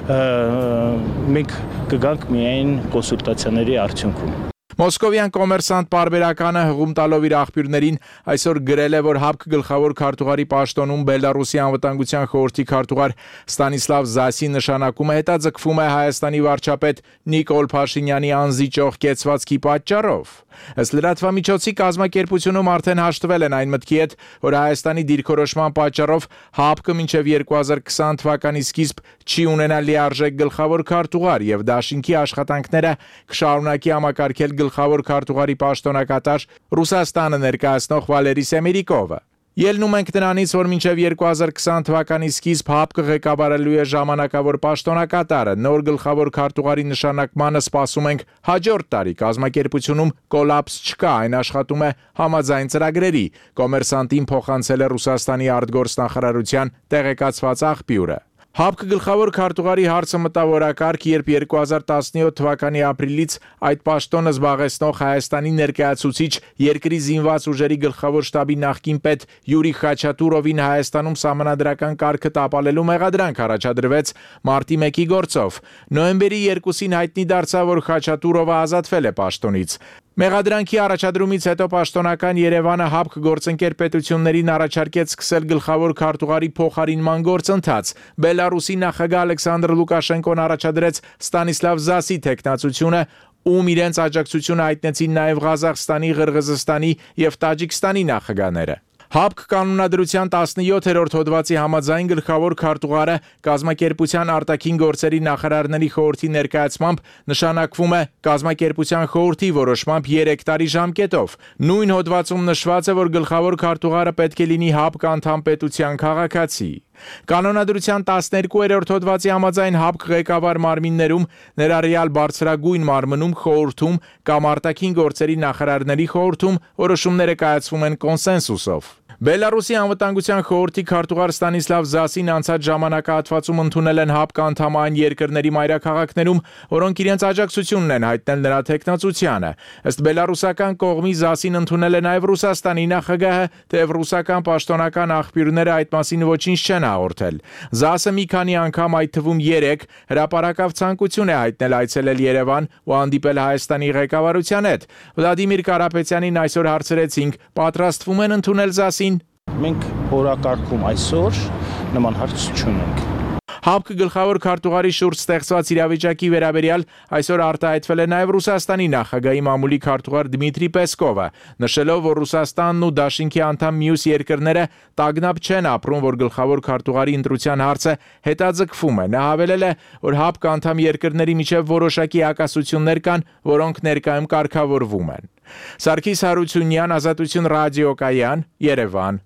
մենք կգանք միայն կոնսուլտացիաների արդյունքում։ Մոսկովյան կոմերսանտ պարբերականը հղում տալով իր աղբյուրներին այսօր գրել է, որ ՀԱՊԿ գլխավոր քարտուղարի պաշտոնում Բելարուսի անվտանգության խորհրդի քարտուղար Ստանիսլավ Զասի նշանակումը հետաձգվում է Հայաստանի վարչապետ Նիկոլ Փաշինյանի անզիջող կեցվածքի պատճառով։ Ըստ լրատվամիջոցի կազմակերպությունում արդեն հաշտվել են այն մտքի հետ, որ Հայաստանի դիրքորոշման պատճառով ՀԱՊԿ մինչև երկու հազար քսան թվականի սկիզբ չի ունենա լիարժեք գլխավոր քարտուղար եւ դաշինքի աշխատանքները կշարունակի համակարգել գլխավոր քարտուղարի պաշտոնակատար Ռուսաստանը ներկայացնող Վալերի Սեմերիկովը։ Ելնում ենք նրանից, որ մինչև երկու հազար քսան թվականի սկիզբ ՀԱՊԿ ղեկավարելու է ժամանակավոր պաշտոնակատարը, նոր գլխավոր քարտուղարի նշանակմանը սպասում ենք հաջորդ տարի, կազմակերպությունում կոլապս չկա, այն աշխատում է համաձայն ծրագրերի, կոմերսանտին փոխանցել է Ռուսաստանի արտգործնախարարության տեղեկացված աղբյուրը։ ՀԱՊԿ գլխավոր քարտուղարի հարցը մտավորակարգ, երբ երկու հազար տասնյոթ թվականի ապրիլից այդ պաշտոնը զբաղեցնող Հայաստանի ներկայացուցիչ երկրի զինված ուժերի գլխավոր շտաբի նախկին պետ Յուրի Խաչատուրովին Հայաստանում սահմանադրական կարգը տապալելու մեղադրանք առաջադրվեց մարտի մեկի գործով։ Նոյեմբերի երկուսին հայտնի դարձավ, որ Խաչատուրովը ազատվել է պաշտոնից։ Մեղադրանքի առաջադրումից հետո պաշտոնական Երևանը ՀԱՊԿ գործընկեր պետություններին առաջարկեց սկսել գլխավոր քարտուղարի փոխարինման գործընթաց։ Բելարուսի նախագահ Ալեքսանդր Լուկաշենկոն առաջադրեց Ստանիսլավ Զասի տեխնացությունը, ում իրենց աջակցությունը հայտնեցին նաև Ղազախստանի, Ղրղզստանի եւ Տաջիկստանի նախագահները։ ՀԱՊԿ կանոնադրության տասնյոթերորդ հոդվածի համաձայն գլխավոր քարտուղարը կազմակերպության արտաքին գործերի նախարարների խորհրդի ներկայացմամբ նշանակվում է կազմակերպության խորհրդի որոշմամբ երեք տարի ժամկետով։ Նույն հոդվածում նշված է, որ գլխավոր քարտուղարը պետք է լինի ՀԱՊԿ անդամ պետության քաղաքացի։ Կանոնադրության տասներկուերորդ հոդվածի համաձայն ՀԱՊԿ ղեկավար մարմիններում, ներառյալ բարձրագույն մարմնում, խորհրդում կամ արտաքին գործերի նախարարների խորհրդում որոշումները կայացվում են կոնսենսուսով։ Բելարուսի անվտանգության խորհրդի քարտուղար Ստանիսլավ Զասին անցած ժամանակահատվածում ընդունել են ՀԱՊԿ անդամ այն երկրների մայրաքաղաքներում, որոնք իրենց աջակցությունն են հայտնել նրա տեխնացությանը։ Ըստ բելարուսական կողմի Զասին ընդունել է նաև Ռուսաստանի նախագահը, թեև ռուսական պաշտոնական աղբյուրները այդ մասին ոչինչ չեն հաղորդել։ Զասը մի քանի անգամ, այդ թվում երեք, հրապարակավ ցանկություն է հայտնել այցելել Երևան ու հանդիպել Հայաստանի ղեկավարության հետ։ Վլադիմիր Կարապետյանին այսօր հարցրեցինք, պատրաստվում են ընդունել Զասին։ Մենք օրակարգում այսօր նման հարց չունենք։ ՀԱՊԿ գլխավոր քարտուղարի շուրջ ստեղծված իրավիճակի վերաբերյալ այսօր արտահայտվել է նաև Ռուսաստանի նախագահի մամուլի քարտուղար Դմիտրի Պեսկովը, նշելով, որ Ռուսաստանն ու Դաշինքի անդամ մյուս երկրները տագնապ չեն ապրում, որ գլխավոր քարտուղարի ընտրության հարցը հետաձգվում է։ Նա հավելել է, որ ՀԱՊԿ անդամ երկրների միջև որոշակի հակասություններ կան, որոնք ներկայում կարգավորվում են։ Սարգիս Հարությունյան, Ազատություն ռադիոկայան, Երևան։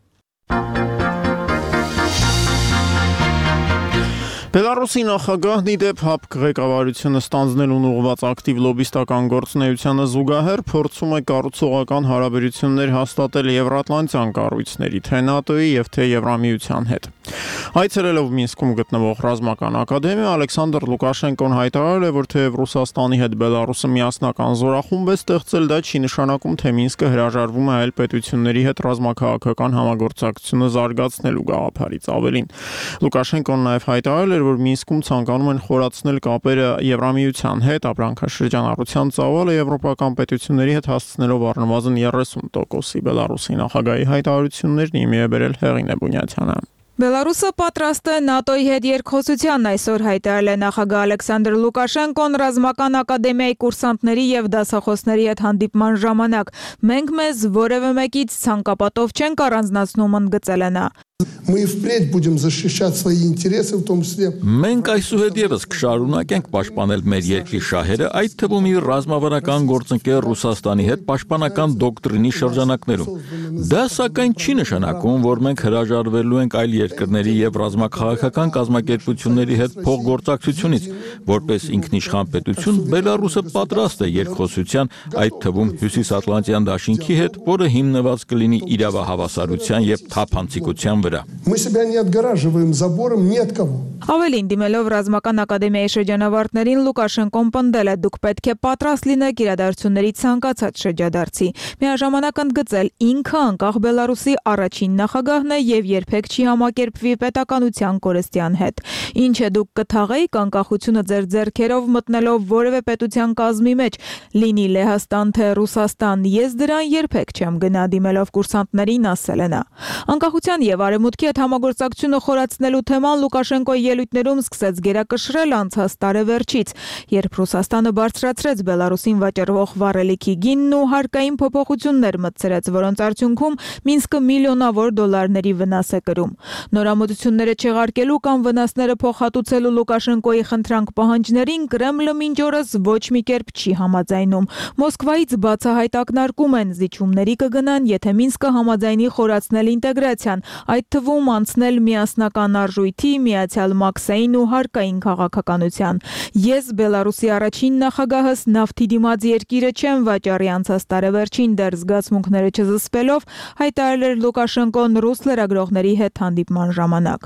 Բելարուսի նախագահն ի դեպ ՀԱՊԿ ղեկավարությունը ստանձնելուն ուղղված ակտիվ լոբիստական գործունեությանը զուգահեռ փորձում է կառուցողական հարաբերություններ հաստատել Եվրատլանտյան կառույցների, թե ՆԱՏՕ-ի եւ թե Եվրամիության հետ։ Այցելելով Մինսկում գտնվող ռազմական ակադեմիա, Ալեքսանդր Լուկաշենկոն հայտարարել է, որ թեև Ռուսաստանի հետ Բելարուսը միասնական զորախումբ է ստեղծել, դա չի նշանակում, թե Մինսկը հրաժարվում է այլ պետությունների հետ ռազմաքաղաքական համագործակցությունը զարգացնելու գաղափարից։ Ավելին, Լուկաշենկոն նաև հայտարարել որ Մինսկում ցանկանում են խորացնել կապերը Եվրամիության հետ, ապրանքաշրջանառության ծավալը եվրոպական պետությունների հետ հասցնելով առնվազն երեսուն տոկոսի։ Բելարուսի նախագահի հայտարարություններն իմի է բերել Հեղինե Բունյաթյանը։ Բելարուսը պատրաստ է ՆԱՏՕ-ի հետ երկխոսության, այսօր հայտարարել է նախագահ Ալեքսանդր Լուկաշենկոն ռազմական ակադեմիայի կուրսանտների եւ դասախոսների հետ հանդիպման ժամանակ։ Մենք մեզ որևէ մեկից ցանկապատով չենք առանձնացնում, ընդգծել է նա։ Мы и впредь будем защищать свои интересы, в том числе. Մենք այսուհետ եւս կշարունակենք պաշտպանել մեր երկրի շահերը, այդ թվում իր ռազմավարական գործընկեր Ռուսաստանի հետ պաշտպանական դոկտրինի շրջանակներում։ Դա սակայն չի նշանակում, որ մենք հրաժարվելու ենք այլ երկրների եւ ռազմաքաղաքական կազմակերպությունների հետ փոխգործակցությունից, որպես ինքնիշխան պետություն Բելարուսը պատրաստ է երկխոսության, այդ թվում Հյուսիսատլանտյան դաշինքի հետ, որը հիմնված կլինի իրավահավասարության եւ թափանցիկության վրա։ Мы себя не отгораживаем забором ни от кого. Ավելին դիմելով ռազմական ակադեմիայի շրջանավարտներին Լուկաշենկոն պնդել է, դուք պետք է պատրաստ լինեք իրադարձությունների ցանկացած շրջադարձի։ Միաժամանակ ընդգծել, ինքը անկախ Բելարուսի առաջին նախագահն է եւ երբեք չի համակերպվի պետականության կորստյան հետ։ Ինչ է դուք կթաղեիք անկախությունը ձեր ձեռքերով մտնելով որևէ պետության կազմի մեջ, լինի Լեհաստան թե Ռուսաստան, ես դրան երբեք չեմ գնա, դիմելով կուրսանտներին ասել է նա։ Անկախության եւ արևմուտքի հետ համագործակցությունը խորացնելու թեման Լուկաշենկոյի ելույթներում սկսեց գերակշռել անցած տարեվերջից, երբ Ռուսաստանը բարձրացրեց Բելարուսին վաճառվող վառելիքի գինն ու հարկային փոփոխություններ մտցրեց, որոնց արդյունքում Մինսկը միլիոնավոր դոլարների վնաս է կրում։ Նորամուծությունները չեղարկելու կամ վնասները փոխհատուցելու Լուկաշենկոյի խնդրանք պահանջներին Կրեմլը մինչ օրս ոչ մի կերպ չի համաձայնում։ Մոսկվայից բացահայտ ակնարկում են, զիջումների կգնան, եթե Մինսկը համաձայնի խորացնել ինտեգրացիան, այդ թվում անցնել միասնական արժույթի, միացյալ մաքսային ու հարկային քաղաքականության։ Ես Բելարուսի առաջին նախագահս նավթի դիմաց երկիրը չեմ վաճառի անցած տարեվերջին դեռ զգացմունքները չզսպելով, հայտարարել էր Լուկաշենկոն ռուս լրագրողների հետ հանդիպման ժամանակ։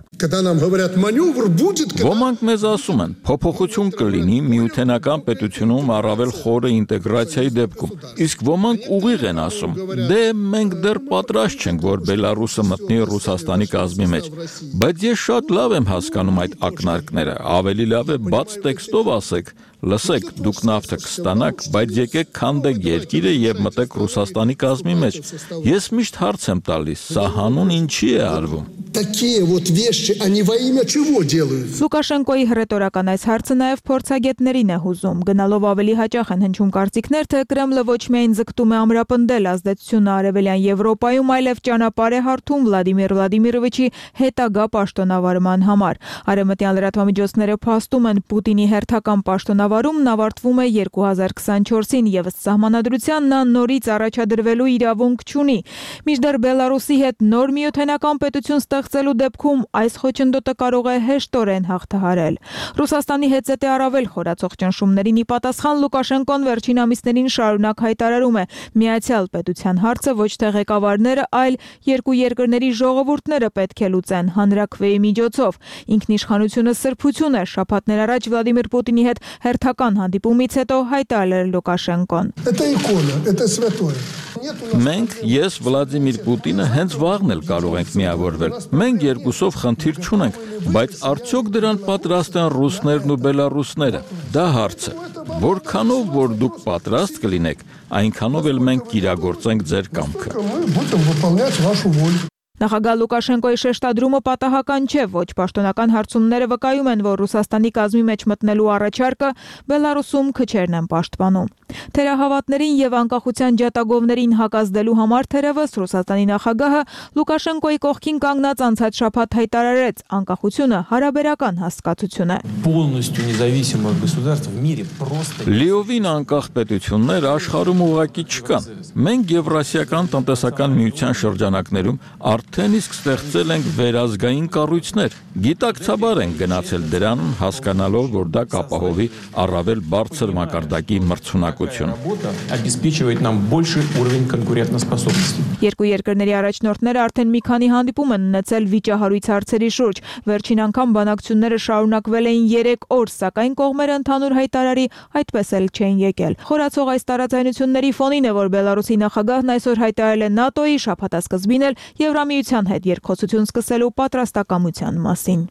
Ոմանք մեզ ասում են, փոփոխություն կլինի միութենական պետությունում առավել խորը ինտեգրացիայի դեպքում, իսկ ոմանք ուղիղ են ասում, դե մենք դեռ պատրաստ չենք, որ Բելարուսը մտնի Ռուսաստանի կազմի մեջ, բայց ես շատ լավ եմ հասկանում այդ ակնարկները, ավելի լավ է բաց տեքստով ասեք, լսեք, դուք նավթը կստանաք, բայց եկեք քանդեք երկիրը եւ մտեք Ռուսաստանի կազմի մեջ։ Ես միշտ հարց եմ տալիս, սա հանուն ինչի է արվում։ Такие вот вещи, они во имя чего делаются? Լուկաշենկոյի հռետորական այս հարցը նաև փորձագետներին է հուզում։ Գնալով ավելի հաճախ են հնչում կարծիքներ, թե Կրեմլը ոչ միայն ձգտում է ամրապնդել ազդեցությունը Արևելյան Եվրոպայում, այլև ճանապարհ է հարթում Վլադիմիր Վլադիմիրովիչի հետագա պաշտոնավարման համար։ Արևմտյան լրատվամիջոցները փաստում են, Պուտինի հերթական պաշտոնավարումն ավարտվում է երկու հազար քսանչորսին եւ ըստ սահմանադրության նա նորից առաջադրվելու իրավունք չունի։ Մինչդեռ Բելարուսի հետ նոր միութենական պետություն ստեղծելու դեպքում այս խոչընդոտը կարող է հեշտորեն հաղթահարել։ Ռուսաստանի հետ զետե առավել խորացող ճնշումներին ի պատասխան Լուկաշենկոն վերջին ամիսներին շարունակ հայտարարում է, միացյալ պետության հարցը ոչ թե ղեկավարները, այլ երկու երկրների ժողովուրդները պետք է լուծեն հանրաքվեի միջոցով։ Ինքնիշխանությունը սրբություն է, շաբաթներ առաջ Վլադիմիր Պուտինի հետ հերթական հանդիպումից հետո հայտարարել Լուկաշենկոն։ Это икона, это святое. Մենք, ես, Վլադիմիր Պուտինը հենց վաղն էլ կարող ենք միավորվել։ Մենք երկուսով խնդիր չունենք, բայց արդյոք դրան պատրաստ են ռուսներն ու բելարուսները։ Դա հարց է։ Որքանով որ դուք պատրաստ կլինեք, այնքանով էլ մենք կիրագործենք ձեր կամքը։ Նախագահ Լուկաշենկոյի շեշտադրումը պատահական չէ, ոչ պաշտոնական հարցումները վկայում են, որ Ռուսաստանի կազմի մեջ մտնելու առաջարկը Բելարուսում քչերն են պաշտպանում։ Թերահավատներին եւ անկախության ջատագովներին հակազդելու համար թերևս Ռուսաստանի նախագահը Լուկաշենկոյի կողքին կանգնած անցած շաբաթ հայտարարեց, անկախությունը հարաբերական հասկացություն է։ Լիովին անկախ պետություններ աշխարհում ուղղակի չկան։ Մենք Եվրասիական տնտեսական միության շրջանակներում արդեն իսկ ստեղծել ենք վերազգային կառույցներ։ Գիտակցաբար ենք գնացել դրան, հասկանալով, որ դա կապահովի առավել բարձր մակարդակի մրցունակություն։ Երկու երկրների առաջնորդները արդեն մի քանի հանդիպում են ունեցել վիճահարույց հարցերի շուրջ։ Վերջին անգամ բանակցությունները շարունակվել էին երեք օր, սակայն կողմերը ընդհանուր հայտարարի այդպես էլ չէին եկել։ Խորացող այս տարաձայնությունների ֆոնին է, որ Բելարուսի նախագահն այսօր հայտարարել է ՆԱՏՕ-ի շաբաթասկզբին էլ Եվրամիության հետ երկխոսություն սկսելու պատրաստակամության մասին։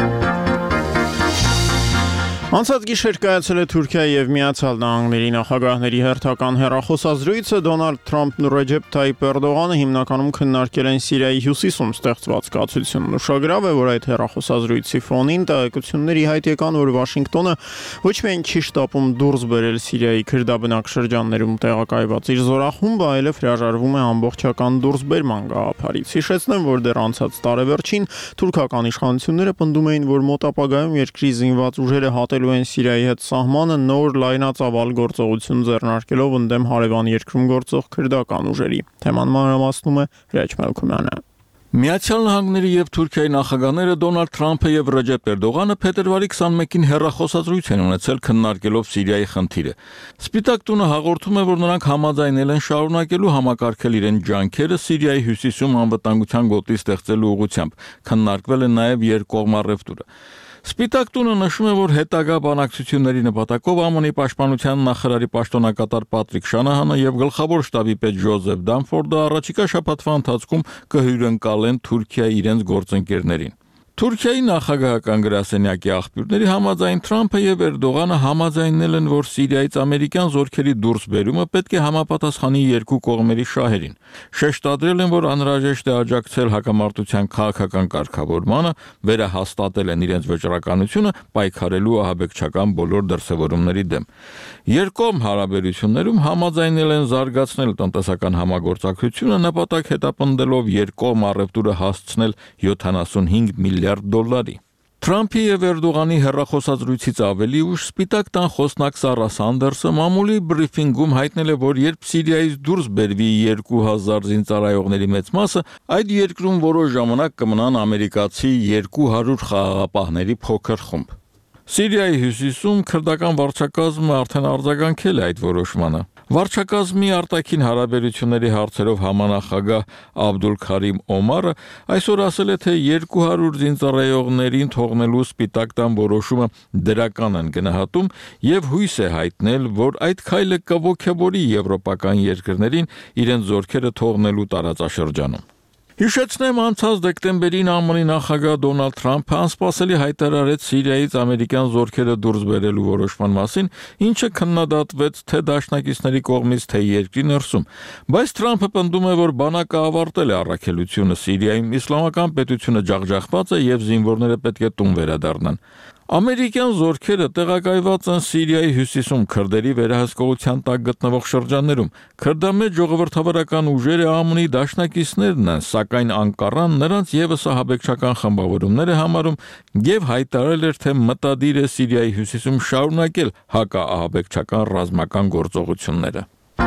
Անցած գիշեր կայացել է Թուրքիայի եւ Միացյալ Նահանգների նախագահների հերթական հեռախոսազրույցը։ Դոնալդ Թրամփն ու Ռեջեփ Թայիփ Էրդողանը հիմնականում քննարկել են Սիրիայի հյուսիսում ստեղծված կացությունն։ Ուշագրավ է, որ այդ հեռախոսազրույցի ֆոնին տեղեկություններ ի հայտ եկան, որ Վաշինգտոնը ոչ միայն չի շտապում դուրս բերել Սիրիայի քրդաբնակ շրջաններում տեղակայված իր զորախումբը, այլև հրաժարվում է ամբողջական դուրսբերման գաղափարից։ Հիշեցնեմ, որ դեռ անցած տարեվերջին թուրքական իշխանությունները պնդում էին, որ մոտ ապագայում երկրի զինված ուժերը հատելու են Սիրիայի հետ սահմանը նոր լայնածավալ գործողություն ձեռնարկելով ընդդեմ հարևան երկրում գործող քրդական ուժերի։ Թեման մանրամասնում է Հրաչ Մելքումյանը։ Միացյալ Նահանգների եւ Թուրքիայի նախագահները Դոնալդ Թրամփը եւ Ռեջեփ Էրդողանը փետրվարի քսանմեկին հեռախոսազրույց են ունեցել քննարկելով Սիրիայի խնդիրը։ Սպիտակ տունը հաղորդում է, որ նրանք համաձայնել են շարունակելու համակարգել իրեն ջանքերը Սիրիայի հյուսիսում անվտանգության գոտի ստեղծելու ուղղությամբ։ Քննարկվել է նաեւ երկկողմ առևտուրը։ Սպիտակ տունը նշում է, որ հետագա բանակցությունների նպատակով ԱՄՆ-ի պաշտպանության նախարարի պաշտոնակատար Պատրիկ Շանահանը եւ գլխավոր շտաբի պետ Ջոզեֆ Դանֆորդը առաջիկա շաբաթվա ընթացքում կհյուրընկալեն Թուրքիայի իրենց գործընկերներին։ Թուրքիայի նախագահական գրասենյակի աղբյուրների համաձայն Թրամփը եւ Էրդողանը համաձայնել են, որ Սիրիայից ամերիկյան զորքերի դուրսբերումը պետք է համապատասխանի երկու կողմերի շահերին։ Շեշտադրել են, որ անհրաժեշտ է աջակցել հակամարտության քաղաքական կարգավորմանը, վերահաստատել են իրենց վճռականությունը պայքարելու ահաբեկչական բոլոր դրսևորումների դեմ։ Երկկողմ հարաբերություններում համաձայնել են զարգացնել տնտեսական համագործակցությունը, նպատակ հետապնդելով երկկողմ առևտուրը հասցնել յոթանասունհինգ միլիարդ դոլարի։ Թրամփի եւ Էրդողանի հեռախոսազրույցից ավելի ուշ Սպիտակ տան խոսնակ Սարա Սանդերսը մամուլի բրիֆինգում հայտնել է, որ երբ Սիրիայից դուրս բերվի երկու հազար զինծառայողների մեծ մասը, այդ երկրում որոշ ժամանակ կմնան ամերիկացի երկու հարյուր խաղաղապահների փոքր խումբ։ Սիրիայի հյուսիսում քրդական վարչակազմը արդեն արձագանքել է այդ որոշմանը։ Վարչակազմի արտաքին հարաբերությունների հարցերով համանախագահ Աբդուլ Քարիմ Օմարը այսօր ասել է, թե երկու հարյուր զինծառայողներին թողնելու Սպիտակ տան որոշումը դրական են գնահատում եւ հույս է հայտնել, որ այդ քայլը կողոքեվորի եվրոպական երկրներին իրենց զորքերը թողնելու տարածաշրջանում։ Հիշեցնեմ, անցած դեկտեմբերին ԱՄՆ-ի նախագահ Դոնալդ Թրամփը անսպասելի հայտարարեց Սիրիայից ամերիկյան զորքերը դուրս բերելու որոշման մասին, ինչը քննադատվեց թե դաշնակիցների կողմից, թե երկրի ներսում։ Բայց Թրամփը պնդում է, որ բանակը ավարտել է առաքելությունը Սիրիայում, իսլամական պետությունը ջախջախված է եւ զինվորները պետք է տուն վերադառնան։ Ամերիկյան զորքերը տեղակայված են Սիրիայի հյուսիսում քրդերի վերահսկողության տակ գտնվող շրջաններում։ Քրդամետ ժողովրդավարական ուժերը ԱՄՆ-ի դաշնակիցներն են, սակայն Անկարան նրանց եւս ահաբեկչական խմբավորումներ է համարում եւ հայտարարել էր, թե մտադիր է Սիրիայի հյուսիսում շարունակել հակաահաբեկչական ռազմական գործողությունները։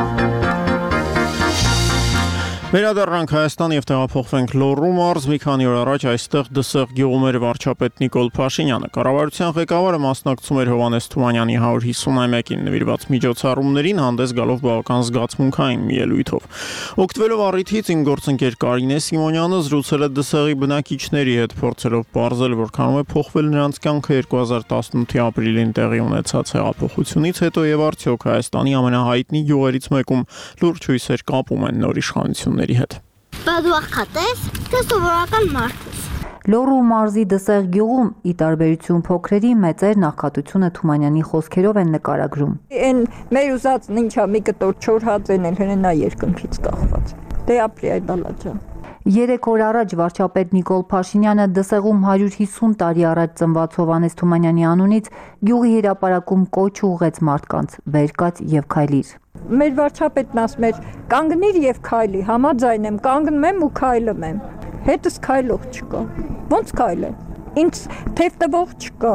Վերադառնանք Հայաստան եւ տեղափոխվենք Լոռու մարզ։ Մի քանի օր առաջ այստեղ դսեղ գյուղում էր վարչապետ Նիկոլ Փաշինյանը։ Կառավարության ղեկավարը մասնակցում էր Հովհաննես Թումանյանի հարյուր հիսունամյակին նվիրված միջոցառումներին, հանդես գալով բավական զգացմունքային մի ելույթով։ Օգտվելով առիթից իմ գործընկեր Կարինե Սիմոնյանը զրուցել է դսեղի բնակիչների հետ, փորձելով բարձել, որքանով է փոխվել նրանց կյանքը երկու հազար տասնութի ապրիլին տեղի ունեցած հեղափոխությունից հետո եւ արդյոք Հայաստանի ամենահայտնի գյուղերից մեկում լուրջ հույսեր կապում են նոր իշխանությունների հետ։ Բադուախատես, թե սովորական մարդ ես։ Լոռու մարզի դսեղ գյուղում ի տարբերություն փոքրերի մեծեր նախատությունը Թումանյանի խոսքերով են նկարագրում։ Այն մեր ուզածն ինչա մի կտոր չոր հաց են էլ հենա երկնքից կախված։ Դե ապրի այդ բալաջան։ Երեք օր առաջ վարչապետ Նիկոլ Փաշինյանը Դսեղում հարյուր հիսուն տարի առաջ ծնված Հովհաննես Թումանյանի անունից գյուղի հրապարակում կոչ ուղղեց մարդկանց՝ վեր կաց եւ քայլիր։ Մեր վարչապետն ասում էր՝ կանգնիր եւ քայլի, համաձայն եմ, կանգնում եմ ու քայլում եմ։ Հետս քայլող չկա։ Ոնց քայլեմ։ Ինձ թեթև տվող չկա։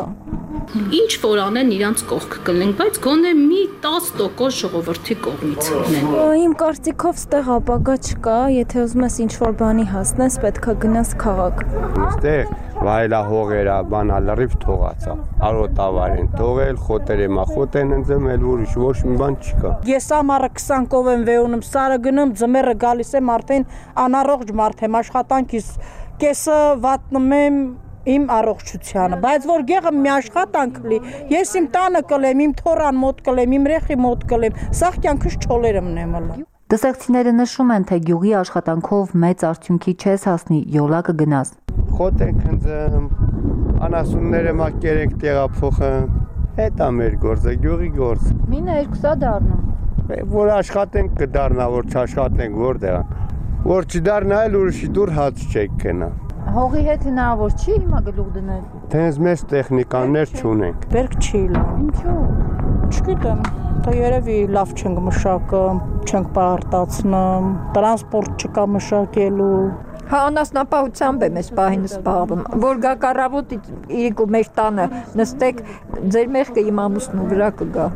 Ինչ որ անեն իրանց կողք կլինենք, բայց գոնե մի տասը տոկոս ժողովրդի կողմից լինեն։ Իմ կարծիքով ստեղ ապագա չկա, եթե ուզում ես ինչ-որ բանի հասնես, պետք է գնաս քաղաք։ Այստեղ վայելահողերա, բանա լրիվ թողացա։ Արոտավար են թողել, խոտերը մա խոտ են ընձմել, ուրիշ ոչ մի բան չկա։ Ես ամառը քսան կով եմ վեունում, սարը գնում, ձմեռը գալիս եմ, արդեն անառողջ մարդ եմ, աշխատանքից կեսը վատնում եմ իմ առողջությանը, բայց որ գեղը մի աշխատանք լի, ես իմ տանը կլեմ, իմ թորան մոտ կլեմ, իմ ռեխի մոտ կլեմ, սաղ կյանքս չոլերը մնեմ ըլա։ Դսեղցիները նշում են, թե գյուղի աշխատանքով մեծ արդյունքի չես հասնի, յոլա կգնաս։ Խոտ ենք ընձեմ, անասունները մա կերեք տեղափոխեմ, հետա մեր գործը, գյուղի գործ։ Մինը երկուսա դառնում։ Որ աշխատենք կդառնա, որ չաշխատենք որտեղ։ Որ չդառնա էլ ուրիշի դուր հաց չեք կենա։ Հողի հետ հնարավոր չի հիմա գլուխ դնել։ Տենց մեծ տեխնիկաներ չունենք։ Բերք չի լավ։ Ինչու։ Չգիտեմ, դա երևի լավ չենք մշակում, չենք պարտացնում, տրանսպորտ չկա մշակելու։ Հա անասնապահությամբ եմ այս պահին զբաղվում, որ գա կառավոտից իրիկու մեր տանը նստեք, ձեր մեղքը իմ ամուսնու վրա կգա։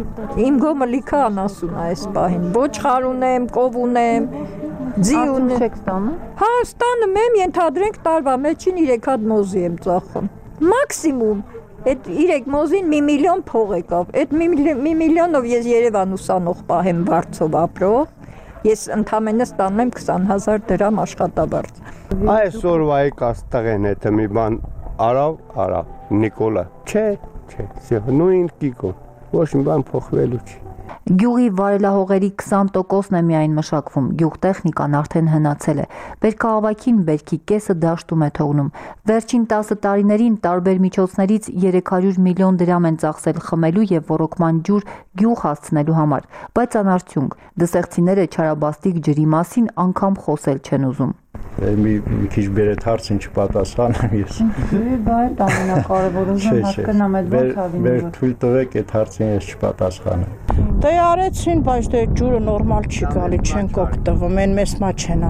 Իմ գոմը լիքը անասուն է այս պահին, ոչխար ունեմ, կով ունեմ, ձի ունեմ։ Չեք ստանում։ Հա ստանում եմ, ենթադրենք տարվա մեջին երեք հատ մոզի եմ ծախում։ Մաքսիմում այդ երեք մոզին մի միլիոն փող եկավ։ Այդ մի միլիոնով ես Երևան ուսանող պահեմ վարձով ապրող։ Ես ընդամենը ստանում եմ քսան հազար դրամ աշխատավարձ։ Այսօրվայի կաստղեն հետը մի բան արավ, արավ, Նիկոլը, չէ, չէ, նույն կիկո, ոչ մի բան փոխվելու չի։ Գյուղի վարելահողերի քսան տոկոսն է միայն մշակվում, գյուղ տեխնիկան արդեն հնացել է։ Բերքահավաքին բերքի կեսը դաշտում է թողնում։ Վերջին տասը տարիներին տարբեր միջոցներից երեք հարյուր միլիոն դրամ են ծախսել խմելու եւ ոռոգման ջուր գյուղ հասցնելու համար, բայց անարդյունք։ Դսեղցիները չարաբաստիկ ջրի մասին անգամ խոսել չեն ուզում։ Մի քիչ բերეთ հարցին չպատասխանեմ ես։ Դա է ամենակարևորը, ուզում հասկանամ այդ ո՞նց ավին։ Բեր թույլ տվեք այդ հարցին ես չպատասխանեմ։ Դե արեցին, բայց դե ջուրը նորմալ չի գալի, չեն կօգտվում, են մեզ մա չեն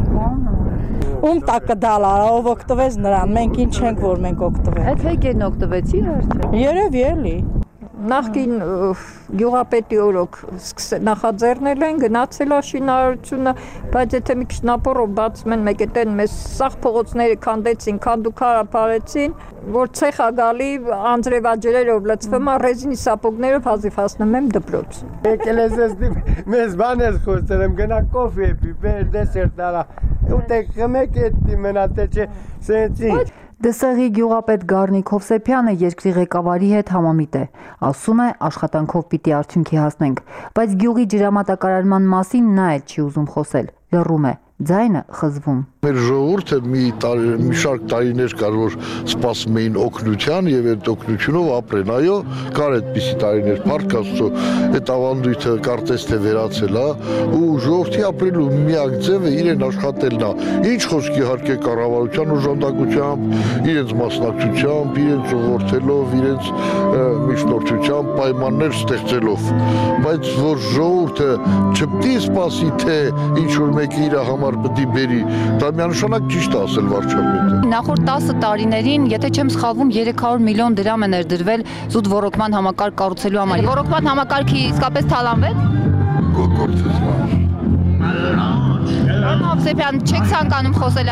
արել։ Ում տակը դալարա, ով օգտվեց նրան, մենք ինչ ենք, որ մենք օգտվենք։ Այդ հեքերն օգտվեցի արդյոք։ Երևի էլի։ Նախկին գյուղապետի օրոք նախաձեռնել են, գնացել է շինարարությունը, բայց եթե մի քիչ նապորով բացում են, մեկ էտեն մեզ սաղ փողոցները քանդեցին, քանդուքարա փարեցին, որ ցեխա գալի անձրևաջրերով լցվում է, ռեզինի սապոգներով հազիվ հասնում եմ դպրոց։ Եկել ես ես մեզ բան ես խոսել եմ, գնա կոֆե պի, բեր դեսերտ արա, ուտեք խմեք էդի մենատե չէ, սենցի։ Դսեղի գյուղապետ Գառնիկ Հովսեփյանը երկրի ղեկավարի հետ համամիտ է, ասում է աշխատանքով պիտի արդյունքի հասնենք, բայց գյուղի ջրամատակարարման մասին նա էլ չի ուզում խոսել, լռում է, ձայնը խզվում։ Մեր ժողովուրդը մի տարի, մի շարք տարիներ կար, որ սպասում էին օգնության եւ այդ օգնությունով ապրեն։ Այո, կար այդպիսի տարիներ, Փառք Աստծո, այդ ավանդույթը կարծես թե վերացել է, ու ժողովրդի ապրելու միակ ձևը իրեն աշխատելն է։ Ինչ խոսքի իհարկե կառավարության օժանդակությամբ, իրենց մասնակցությամբ, իրենց ուղղորդելով, իրենց միջնորդությամբ պայմաններ ստեղծելով, բայց որ ժողովուրդը չպետք է սպասի, թե ինչ որ մեկը իր համար պետք է բերի, դա միանշանակ ճիշտ է ասել վարչապետը։ Նախորդ տասը տարիներին, եթե չեմ սխալվում, երեք հարյուր միլիոն դրամ է ներդրվել զուտ ոռոգման համակարգ կառուցելու համար։ Ոռոգման համակարգի իսկապես թալանվեց։ Գործեց։ Հովսեփյան, չեք ցանկանում խոսել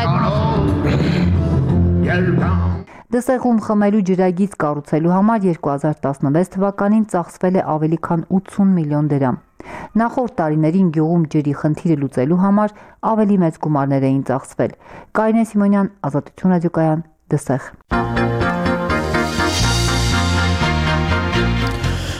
այդ։ Դսեղում խմելու ջրագիծ կառուցելու համար երկու հազար տասնվեց թվականին ծախսվել է ավելի քան ութսուն միլիոն դրամ։ Նախորդ տարիներին գյուղում ջրի խնդիրը լուծելու համար ավելի մեծ գումարներ էին ծախսվել։ Կարինե Սիմոնյան, Ազատություն ռադիոկայան, Դսեղ։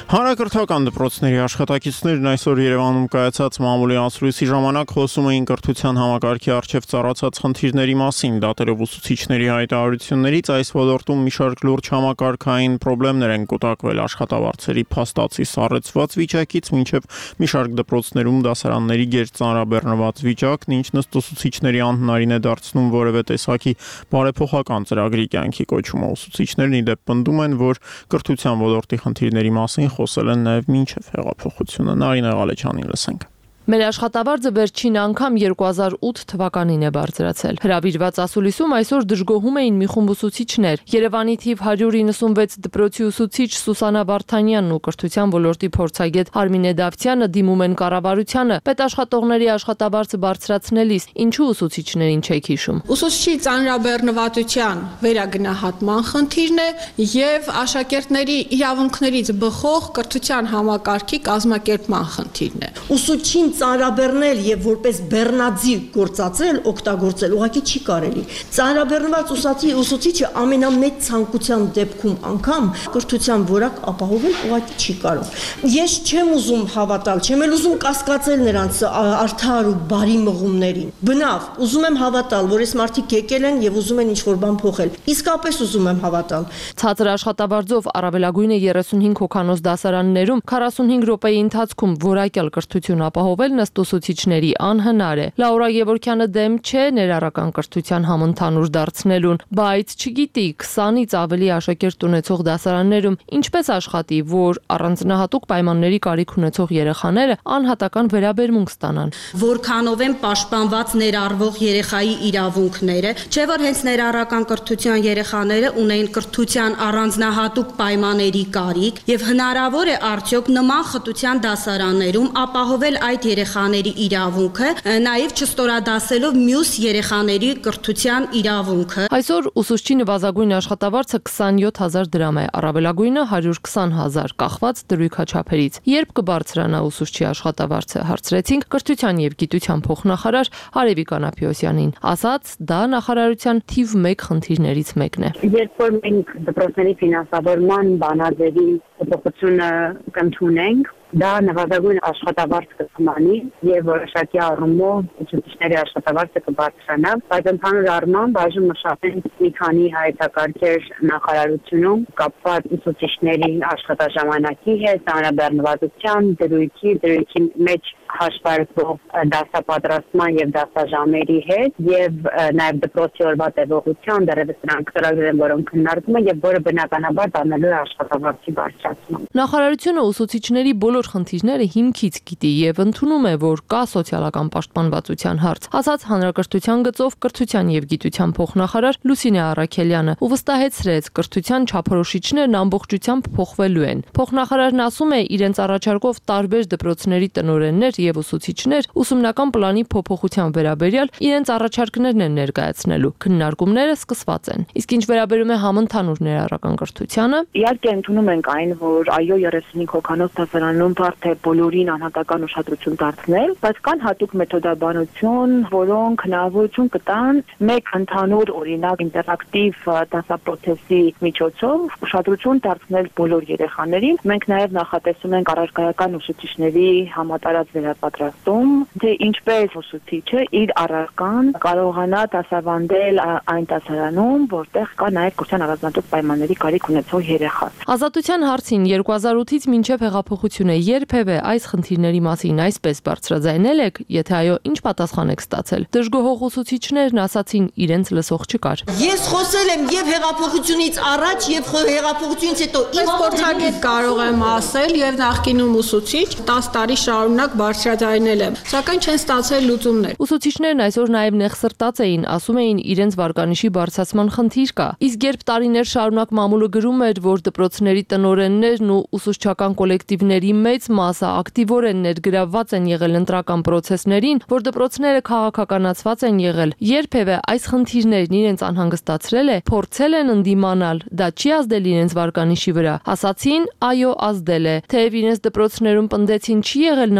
Հանրակրթական դպրոցների աշխատակիցներն այսօր Երևանում կայացած մամուլի ասուլիսի ժամանակ խոսում էին կրթության համակարգի առջև ծառացած խնդիրների մասին, դատելով ուսուցիչների հայտարարություններից այս ոլորտում մի շարք լուրջ համակարգային խնդիրներ են կուտակվել աշխատավարձերի փաստացի սառեցված վիճակից մինչև մի շարք դպրոցներում դասարանների գերծանրաբեռնված վիճակն, ինչն ըստ ուսուցիչների անհնարին է դարձնում որևէ տեսակի բարեփոխական ծրագրի կյանքի կոչումը։ Ուսուցիչներն ի դեպ պնդում են, որ կրթության ոլորտի խնդիրների մասին խոսել են նաև մինչև հեղափոխությունը։ Նարինե Ղալեչյանին լսենք։ Մեր աշխատավարձը վերջին անգամ երկու հազար ութ թվականին է բարձրացել։ Հրավիրված ասուլիսում այսօր դժգոհում էին մի խումբ ուսուցիչներ։ Երևանի թիվ հարյուր իննսունվեց դպրոցի ուսուցիչ Սուսանա Վարդանյանն ու կրթության ոլորտի փորձագետ Արմինե Դավթյանը դիմում են կառավարությանը պետաշխատողների աշխատավարձը բարձրացնելիս։ Ինչու ուսուցիչներին չեք հիշում։ Ուսուցչի ծանրաբեռնվածության վերագնահատման խնդիրն է եւ աշակերտների իրավունքներից բխող կրթության համակարգի կազմակերպման խնդիրն է։ Ուսուցչին ծանրաբեռնել եւ որպես բեռնաձի գործածել, օգտագործել ուղղակի չի կարելի։ Ծանրաբեռնված ուսացի ուսուցիչը ամենամեծ ցանկության դեպքում անգամ կրթության որակ ապահովել ուղղակի չի կարող։ Ես չեմ ուզում հավատալ, չեմ էլ ուզում կասկածել նրանց արդար ու բարի մղումներին։ Բնավ, ուզում եմ հավատալ, որ այս մարդիկ եկել են եւ ուզում են ինչ-որ բան փոխել։ Իսկապես ուզում եմ հավատալ։ Ցածր աշխատավարձով առավելագույնը երեսունհինգ հոգանոց դասարաններում քառասունհինգ րոպեի ընթացքում որակյալ կրթություն ապահովել ըստ ուսուցիչների անհնար է։ Լաուրա Գևորգյանը դեմ չէ ներառական կրթության համընդհանուր դարձնելուն, բայց չգիտի քսանից ավելի աշակերտ ունեցող դասարաններում ինչպես աշխատի, որ առանձնահատուկ պայմանների կարիք ունեցող երեխաները անհատական վերաբերմունք ստանան։ Որքանով են պաշտպանված ներառվող երեխայի իրավունքները, չէ՞ որ հենց ներառական կրթության երեխաները ունեն կրթության առանձնահատուկ պայմանների կարիք եւ հնարավոր է արդյոք նման խտության դասարաններում ապահովել այդ երեխաների իրավունքը, նաև չստորադասելով մյուս երեխաների կրթության իրավունքը։ Այսօր ուսուցչի նվազագույն աշխատավարձը քսանյոթ հազար դրամ է, առավելագույնը հարյուր քսան հազար, կախված դրույքաչափերից։ Երբ կբարձրանա ուսուցչի աշխատավարձը, հարցրեցինք կրթության եւ գիտության փոխնախարար Արևիկ Անապիոսյանին։ Ասաց, դա նախարարության թիվ մեկ խնդիրներից մեկն է։ Երբ որ մենք դպրոցների ֆինանսավորման բանաձևի փոփոխությունը կընդունենք, դա նվազագույն աշխատավարձ կսմանի եւ որոշակի առումով ուսուցիչների աշխատավարձը կբարձրանա, բայց ընդհանուր առմամբ այժմ մշակենք մի քանի հայեցակարգեր նախարարությունում կապված ուսուցիչների աշխատաժամանակի հետ, ծանրաբեռնվածության, դրույքի, դրույքի մեջ հաշվարկվող դասապատրաստման եւ դասաժամերի հետ եւ նաեւ դպրոցի օրվա տևողության դեռևս նրանք ծրագրեր են, որոնք քննարկվում են եւ որը բնականաբար տանելու է աշխատավարձի բարձրացման։ Նախարարությունը ուսուցիչների բոլոր խնդիրները հիմքից գիտի եւ ընդունում է, որ կա սոցիալական պաշտպանվածության հարց, ասաց հանրակրթության գծով կրթության եւ գիտության փոխնախարար Լուսինե Առաքելյանը ու վստահեցրեց, կրթության չափորոշիչներն ամբողջությամբ փոխվելու են։ Փոխնախարարն ասում է, իրենց առաջարկով տարբեր դպրոցների տնօրեններ եւ ուսուցիչներ ուսումնական պլանի փոփոխության վերաբերյալ իրենց առաջարկներն են ներկայացնելու։ Քննարկումները սկսված են։ Իսկ ինչ վերաբերում է համընդհանուր ներառական կրթությանը, իհարկե ընդունում ենք այն, որ այո երեսունհինգ հոգանոց դասարանում բարդ է բոլորին անհատական ուշադրություն դարձնել, բայց կան հատուկ մեթոդաբանություն, որոնք հնարավորություն կտան մեկ ընդհանուր օրինակ ինտերակտիվ դասապրոցեսի միջոցով ուշադրություն դարձնել բոլոր երեխաներին։ Մենք նաև նախատեսում ենք առարկայական ուսուցիչների համատարած վերապատրաստում, թե ինչպես ուսուցիչը իր առարկան կարողանա դասավանդել այն դասարանում, որտեղ կա նաև կրթության առանձնահատուկ պայմանների կարիք ունեցող երեխա։ Ազատության հարցին երկու հազար ութից մինչև հեղափոխությունը երբևէ այս խնդիրների մասին այսպես բարձրաձայնել եք, եթե այո, ինչ պատասխան եք ստացել։ Դժգոհող ուսուցիչներն ասացին, իրենց լսող չկար։ Ես խոսել եմ եւ հեղափոխությունից առաջ եւ հեղափոխությունից հետո Ես փորձագետ կարող եմ ասել եւ նախկինում ուսուցիչ տասը տարի շարունակ բարձրաձայնել եմ, սակայն չեն ստացել լուծումներ։ Ուսուցիչներն այսօր նաև նեղսրտած էին, ասում էին իրենց վարկանիշի բարձրացման խնդիր կա։ Իսկ երբ տարիներ շարունակ մամուլը գրում էր, որ դպրոցների տնօրեններն ու ուսուցչական կոլեկտիվների մեծ մասը ակտիվորեն ներգրավված են եղել ընտրական process-ներին, որ դպրոցները քաղաքականացված են եղել, երբևէ այս խնդիրներն իրենց անհանգստացրել է, փորձել են ընդդիմանալ, դա չի ազդել իրենց վարկանիշի վրա։ Ասացին, այո, ազդել է, թեև իրենց դպրոցներում պնդեցին չի եղել նման բան,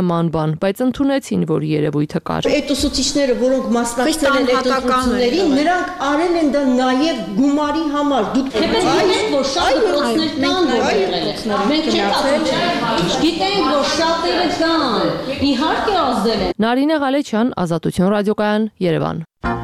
Երևան, բայց ընդունեցին, որ երևույթը կար։ Այդ ուսուցիչները, որոնք մասնակցել են այդ ընտրություններին, նրանք արել են դա նաև գումարի համար։ Դուք գիտենք, որ շատ դպրոցներ կան, որ եղել են։ Մենք չենք ասում, գիտենք, որ շատերը կան։ Իհարկե ազդել են։ Նարինե Ղալեչյան, Ազատություն ռադիոկայան, Երևան։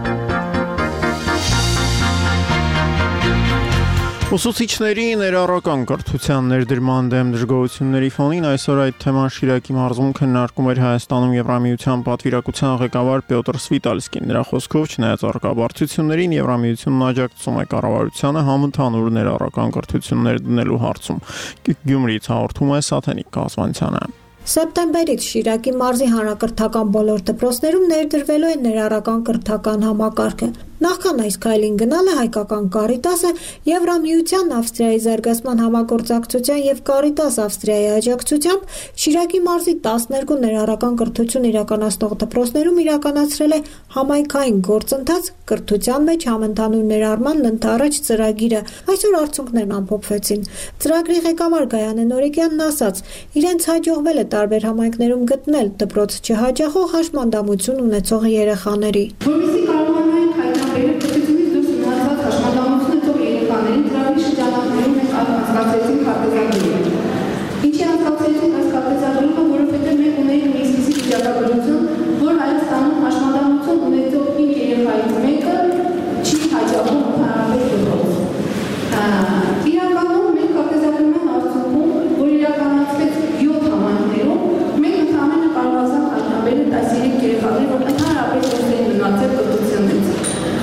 Ուսուցիչների ներառական կրթության ներդրման դեմ դժգոհությունների ֆոնին այսօր այդ թեման Շիրակի մարզում քննարկում էր Հայաստանում Եվրամիության պատվիրակության ղեկավար Պյոտր Սվիտալսկին։ Նրա խոսքով, չնայած առկա բարդություններին, Եվրամիությունն աջակցում է կառավարությանը համընդհանուր ներառական կրթություններ դնելու հարցում։ Գյումրիից հաղորդում է Սաթենիկ Կազմանցյանը։ Սեպտեմբերից Շիրակի մարզի հանրակրթական բոլոր դպրոցներում ներդրվելու է ներառական կրթական համակարգը։ Նախքան այս քայլին գնալը հայկական Կարիտասը Եվրամիության Ավստրիայի զարգացման համագործակցության եւ Կարիտաս Ավստրիայի աջակցությամբ Շիրակի մարզի տասներկու ներառական կրթություն իրականացնող դպրոցներում իրականացրել է համայնքային գործընթաց կրթության մեջ համընդհանուր ներառման ընթառաջ ծրագիրը։ Այսօր արդյունքներն ամփոփվեցին։ Ծրագրի ղեկավար Գայանե Նորեկյանն ասաց, իրենց հաջողվել է տարբեր համայնքներում գտնել դպրոց չհաճախող հաշմանդամություն ունեցող երեխաների։ Որպեսզի կարողանային հայտնաբերել կրթությունից դուրս մնացած հաշմանդամություն ունեցող երեխաներին, ծրագրի շրջանակներում մենք անցկացրեցինք քարտեզագրումը։ Ինչի անցկացրեցինք այս քարտեզագրումը, որովհետև մենք ունեինք մի այսպիսի վիճակագրություն, որ Հայաստանում հաշմանդամություն ունեցող ինը երեխայից մեկը չի հաճախում ընդհանրապես դպրոց։ Իրականում մենք քարտեզագրման արդյունքում, որ իրականացվեց յոթ համայնքներում, մենք ընդհանրապես կարողացանք հայտնաբերել այս երեք երեխաներ, որ ընդհանրապես ունեն մնացել կրթությունից։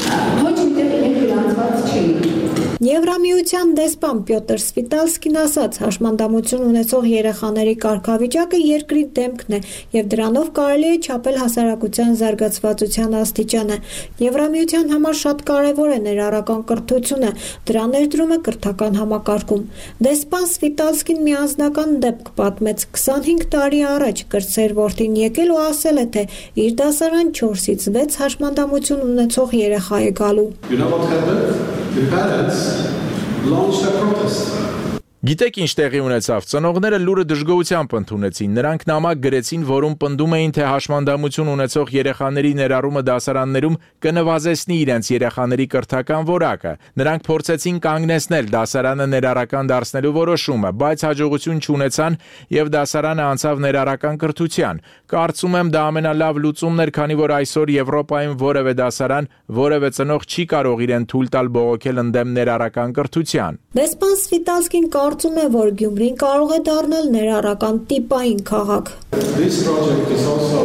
Ոչ միտեղ իրենք գրանցված չէին։ Եվրամիության դեսպան Պյոտր Սվիտալսկին ասաց, հաշմանդամություն ունեցող երեխաների կարգավիճակը երկրի դեմքն է եւ դրանով կարելի է չափել հասարակության զարգացվածության աստիճանը։ Եվրամիության համար շատ կարեւոր է ներառական կրթությունը, դրա ներդրումը կրթական համակարգում։ Դեսպան Սվիտալսկին մի անձնական դեպք պատմեց։ քսանհինգ տարի առաջ կրտսեր որդին եկել ու ասել է, թե իր դասարան չորսից վեց հաշմանդամություն ունեցող երեխա է գալու։ You know what happened? The parents launched a protest. Գիտեք ինչ տեղի ունեցավ, ծնողները լուրը դժգոհությամբ ընդունեցին, նրանք նամակ գրեցին, որում պնդում էին, թե հաշմանդամություն ունեցող երեխաների ներառումը դասարաններում կնվազեցնի իրենց երեխաների կրթական որակը, նրանք փորձեցին կանգնեցնել դասարանը ներառական դարձնելու որոշումը, բայց հաջողություն չունեցան և դասարանը անցավ ներառական կրթության, կարծում եմ դա ամենալավ լուծումն էր, քանի որ այսօր Եվրոպայում որևէ դասարան, որևէ ծնող չի կարող իրեն թույլ տալ բողոքել ընդդեմ ներառական կրթության։ Դեսպան Սվիտալսկին կարծում է, որ Գյումրին կարող է դառնալ ներառական տիպային քաղաք։ This project is also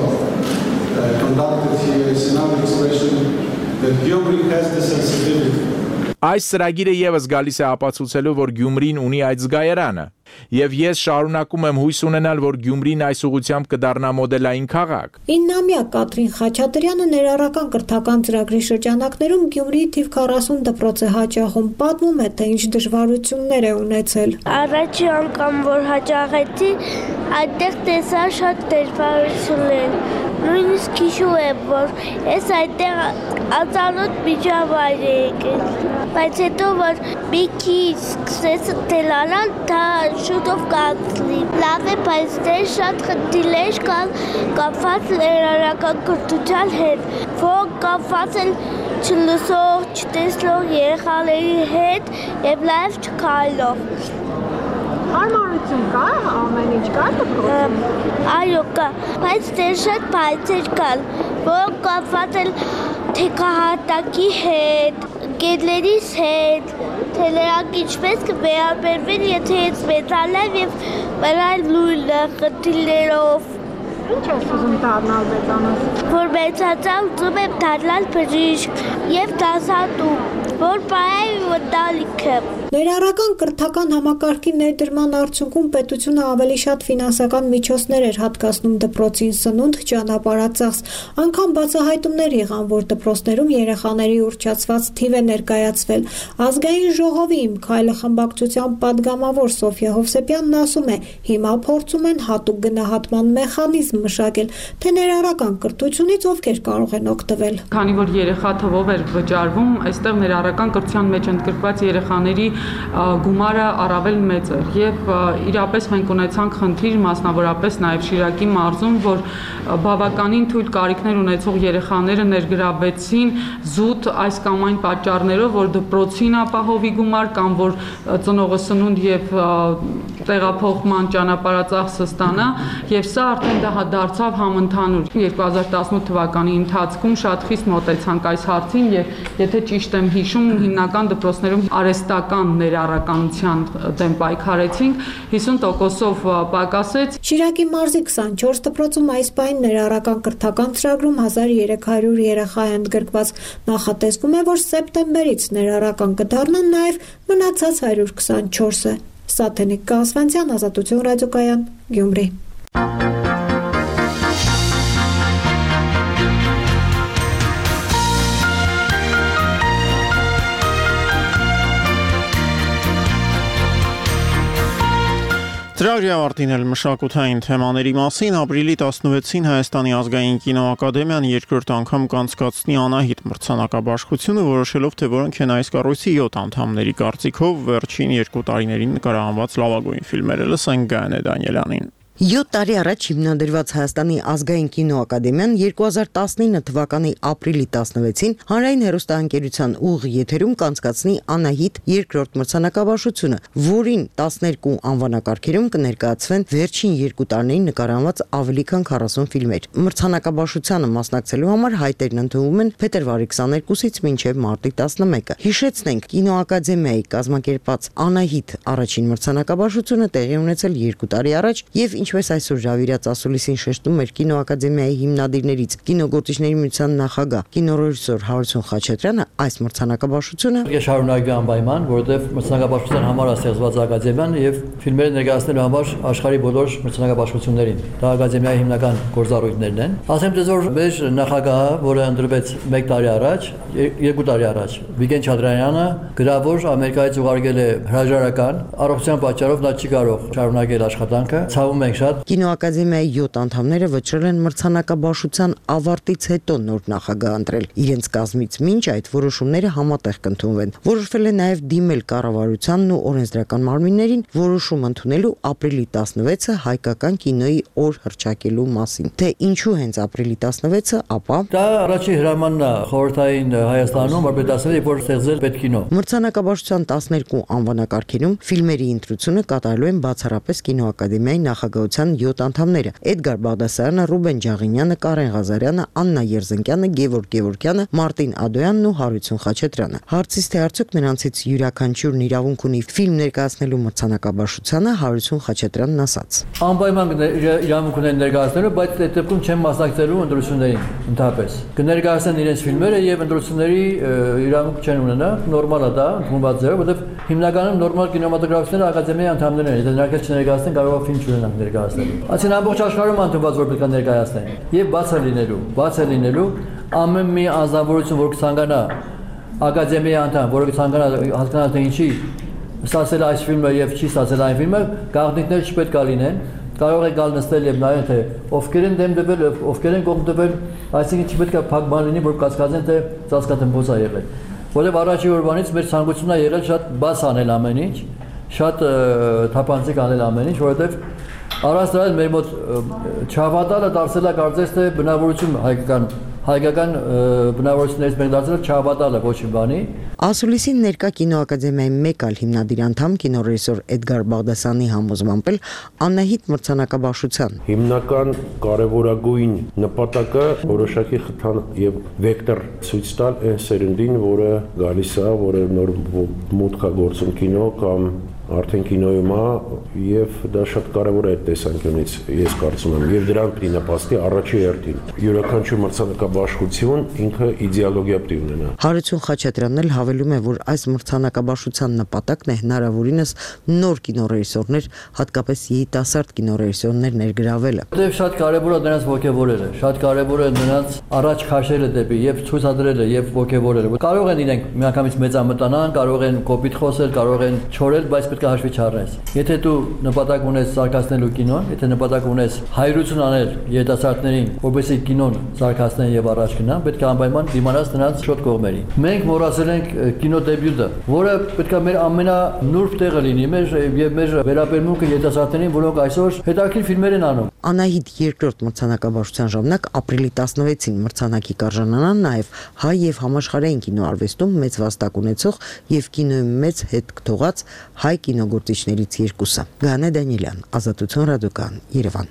uh, conducted here is another expression that Gyumri has the sensitivity. Այս ծրագիրը եւս գալիս է ապացուցելու, որ Գյումրին ունի այդ զգայարանը, եւ ես շարունակում եմ հույս ունենալ, որ Գյումրին այս ուղղությամբ կդառնա մոդելային քաղաք։ իննամյա Կատրին Խաչատրյանը ներառական կրթական ծրագրի շրջանակներում Գյումրիի թիվ քառասուն դպրոց է հաճախում, պատմում է, թե ինչ դժվարություններ է ունեցել։ Առաջի անգամ որ հաճախեցի, այդտեղ տեսա շատ դժվարություններ։ Նույնիսկ հիշում եմ, որ ես այդտեղ անծանոթ միջավայր է եկել, բայց հետո որ մի քիչ սկսեց թելանալ, դա շուտով կացնի։ Լավ է, բայց դեր շատ խնդիրներ կան կապված ներառական կրթության հետ, որ կապված են չլսող, չտեսնող երեխաների հետ եւ լավ չքայլող։ Հարմարություն կա, ամեն ինչ կա դպրոցում։ Այո, կա, բայց դեր շատ փայծեր կան, որոնք կապված են թեքահատակի հետ, գետլերիս հետ, թե նրանք ինչպես կվերաբերվեն, եթե ես մեծանամ եւ մնալ լույնը խնդիրներով։ Ինչ ես ուզում դառնալ մեծանաս։ Որ մեծացամ, ուզում եմ դառնալ բժիշկ եւ դասատու, որ պահեմ մտալիքը։ Ներառական կրթական համակարգի ներդրման արդյունքում պետությունը ավելի շատ ֆինանսական միջոցներ էր հատկացնում դպրոցին սնունդ, ճանապարհածախս, անգամ բացահայտումներ եղան, որ դպրոցներում երեխաների ուռճացված թիվ է ներկայացվել։ Ազգային ժողովի Իմ քայլը խմբակցության падգամավոր Սոֆիա Հովսեփյանն ասում է, հիմա փորձում են հատուկ գնահատման մեխանիզմ մշակել, թե ներառական կրթությունից ովքեր կարող են օգտվել։ Քանի որ երեխա թվով էր վճարվում, այստեղ ներառական կրթության մեջ ընդգրկված երեխաների գումարը առավել մեծ էր եւ իրապես մենք ունեցանք խնդիր մասնավորապես նաեւ Շիրակի մարզում, որ բավականին թույլ կարիքներ ունեցող երեխաները ներգրավեցին զուտ այս կամ այն պատճառներով, որ դպրոցին ապահովի գումար կամ որ ծնողը սնունդ եւ տեղափոխման ճանապարհածախսը ստանա եւ սա արդեն դա դարձավ համընդհանուր երկու հազար տասնութ թվականի ընթացքում շատ խիստ մոտեցանք այս հարցին եւ եթե ճիշտ եմ հիշում հիմնական դպրոցներում արհեստական ներառականության դեմ պայքարեցինք հիսուն տոկոսով պակասեց Շիրակի մարզի քսանչորս դպրոցում այս պահին ներառական կրթական ծրագրում հազար երեք հարյուր երեխա է ընդգրկված նախատեսվում է որ սեպտեմբերից ներառական կդառնան նաեւ մնացած հարյուր քսանչորսը Սաթենիկ Կասվանցյան, Ազատություն ռադիոկայան, Գյումրի։ Ծրագրի ավարտին էլ մշակութային թեմաների մասին ապրիլի տասնվեցին Հայաստանի ազգային կինոակադեմիան երկրորդ անգամ կանցկացնի Անահիտ մրցանակաբաշխությունը, որոշելով թե որոնք են այս կառույցի յոթ անդամների կարծիքով վերջին երկու տարիներին նկարահանված լավագույն ֆիլմերը։ Լսենք Գայանե Դանիելյանին։ յոթ տարի առաջ հիմնադրված Հայաստանի ազգային կինոակադեմիան երկու հազար տասնինը թվականի ապրիլի տասնվեցին հանրային հեռուստաընկերության ուղիղ եթերում կանցկացնի Անահիտ երկրորդ մրցանակաբաշխությունը, որին տասներկու անվանակարգերում կներկայացվեն վերջին երկու տարիներին նկարահանված ավելի քան քառասուն ֆիլմեր։ Մրցանակաբաշխությանը մասնակցելու համար հայտերն ընդունվում են փետրվարի քսաներկուսից մինչև մարտի տասնմեկը։ Հիշեցնենք, կինոակադեմիայի կազմակերպած Անահիտ առաջին մրցանակաբաշխությունը տեղի ունեցել երկու տարի առաջ եւ ինչպես այսօր Ժավիրյաց ասուլիսին շեշտում էր կինոակադեմիայի հիմնադիրներից կինոգործիչների միության նախագահ կինոռեժիսոր Հարություն Խաչատրյանը, այս մրցանակաբաշխությունը շարունակի անպայման, որովհետև մրցանակաբաշխության համար է ստեղծված ակադեմիան եւ ֆիլմերը ներկայացնելու համար աշխարհի բոլոր մրցանակաբաշխություններին։ Դա ակադեմիայի հիմնական գործառույթներն են։ Ասեմ դες որ մեր նախագահը, որը ընտրվեց մեկ տարի առաջ, երկու տարի առաջ, Վիգեն Չադրայանը գրավոր Ամերիկայից ուղարկել է հրաժարական, առողջության պատճառով նա չի կարող շարունակել աշխատանքը։ Ցավում ենք շատ։ Կինոակադեմիայի յոթ անդամները վճռել են մրցանակաբաշխության ավարտից հետո նոր նախագահ ընտրել։ Իրենց կազմից մինչ այդ որոշումները համատեղ կընդունվեն։ Որոշվել է նաև դիմել կառավարությանն ու օրենսդրական մարմիններին որոշում ընդունելու ապրիլի տասնվեցը հայկական կինոյի օր հռչակելու մասին։ Թե ինչու հենց ապրիլի տասնվեցը, ապա դա առաջի հրամանն է խորհրդային Հայաստանում, որպես դասել որ ստեղծել պետքինո։ Մրցանակաբաշխության տասներկու անվանակարգերում ֆիլմերի ընտրությունը կատարելու են բացառապես կինոակադեմիայի նախագահության յոթ անդամները՝ Էդգար Բաղդասարյանը, Ռուբեն Ջաղինյանը, Կարեն Ղազարյանը, Աննա Երզնկյանը, Գևորգ Գևորգյանը, Մարտին Ադոյանն ու Հարություն Խաչատրյանը։ Հարցից թե արդյոք նրանցից յուրաքանչյուրն իրավունք ունի ֆիլմ ներկայացնելու մրցանակաբաշխությանը, Հարություն Խաչատրյանն ասաց. Անպայման իրավունք ունեն ներկայացնելու, բայց այդ դեպքում չեն մասնակցելու ընտրություններին ընդհանրապես։ Կներկայացնեն իրենց ֆիլմերը եւ ընտրությունների իրավունք չեն ունենա, նորմալ է դա, ընդունված ձևով, որովհետեւ հիմնականում նորմալ կինեմատոգրաֆիչները ակադեմիայի անդամներ են, եթե նրանք չներկայացնեն կարող է ֆիլմ չունենան ներկայացնելու։ Այսինքն ամբողջ աշխարհում ընդունված որ պետք է ներկայացնեն եւ բաց է լինելու, բաց է լինելու ամեն մի անձնավորություն, որ կցանկանա ակադեմիայի անդամ, որը կցանկանա հասկանալ թե ինչի ստացել այս ֆիլմը եւ չի ստացել այն ֆիլմը, գաղտնիքներ չպետք է լինեն, կարող է գալ նստել եւ նայել թե ովքեր են դեմ դվել, ովքեր են կողմ դվել, այսինքն չպետք է փակ բան լինի, որ կասկածեն թե ծածկաթմբոց է եղել։ Որովհետեւ առաջի օրվանից մեր ցանկությունն է եղել շատ բաց անել ամեն ինչ, շատ թափանցիկ անել ամեն ինչ, որովհետեւ առանց դրա մեր մոտ չհավատալը դարձել է կարծես թե բնավորություն հայկական հայկական բնավորություններից մեկ դարձել է չհավատալը ոչ մի բանի։ Ասուլիսին ներկա կինոակադեմիայի մեկ այլ հիմնադիր անդամ կինոռեժիսոր Էդգար Բաղդասարյանի համոզմամբ էլ Անահիտ մրցանակաբաշխության հիմնական կարևորագույն նպատակը որոշակի խթան եւ վեկտոր ցույց տալ այն սերնդին, որը գալիս է, որը նոր մուտք է գործում կինո կամ արդեն կինոյում է եւ դա շատ կարեւոր է այդ տեսանկյունից ես կարծում եմ եւ դրան պիտի նպաստի առաջի հերթին յուրաքանչյուր մրցանակաբաշխություն ինքը իդեոլոգիա պիտի ունենա։ Հարություն Խաչատրյանն էլ հավելում է, որ այս մրցանակաբաշխության նպատակն է հնարավորինս նոր կինոռեժիսորներ, հատկապես երիտասարդ կինոռեժիսորներ ներգրավելը։ Դե շատ կարեւոր է նրանց ողջևորելը, շատ կարեւոր է նրանց առաջ քաշելը դեպի եւ ցույցադրելը եւ ողջևորելը։ Կարող են իրենք միանգամից մեծամտանան, կարող են կոպիտ խոսել, կարող են չորել, բայց պետք պետք է հաշվի չառնես։ Եթե դու նպատակ ունես զարգացնելու կինոն, եթե նպատակ ունես հայրություն անել երիտասարդներին, որպեսզի կինոն զարգացնեն եւ առաջ գնան, պետք է անպայման դիմանաս նրանց շոտ կողմերին։ Մենք մոռացել ենք կինո դեբյուտը, որը պետք է մեր ամենանուրբ տեղը լինի, մեր եւ մեր վերաբերմունքը երիտասարդներին, որոնք այսօր հետաքրքիր ֆիլմեր են անում։ Անահիտ երկրորդ մրցանակաբաշխության ժամանակ ապրիլի տասնվեցին մրցանակի կարժանանան նաև հայ եւ համաշխարհային կինոարվեստում մեծ վաստակ ունեցող եւ կինոյի մեծ հետ կթողած հայ կինոգործիչներից երկուսը։ Գանե Դանիելյան, Ազատություն ռադիոկայան, Երևան։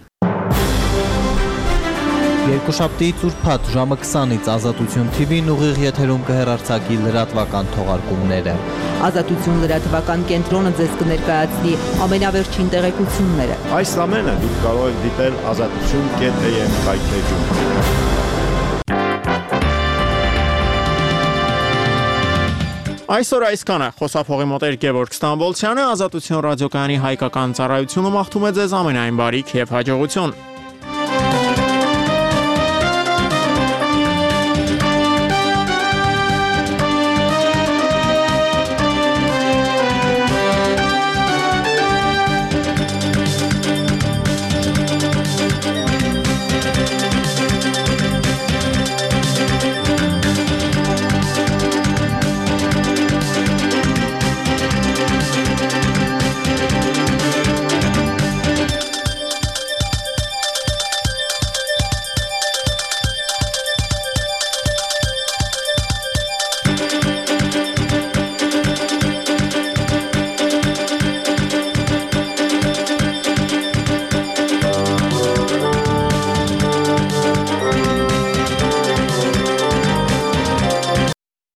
Երկուշաբթի ծուրփաթ ժամը քսանից Ազատություն Թի Վին ուղիղ եթերում կհեռարձակի լրատվական թողարկումները։ Ազատություն լրատվական կենտրոնը ձեզ կներկայացնի ամենավերջին տեղեկությունները։ Այս ամենը դուք կարող եք դիտել ազատություն կետ էյ էմ կայքեջում։ Այսօր այսքանը խոսափողի մոտ էր Գևորգ Ստամբոլցյանը, Ազատություն ռադիոկայանի հայկական ծառայությունը մաղթում է ձեզ ամենայն բարիք եւ հաջողություն։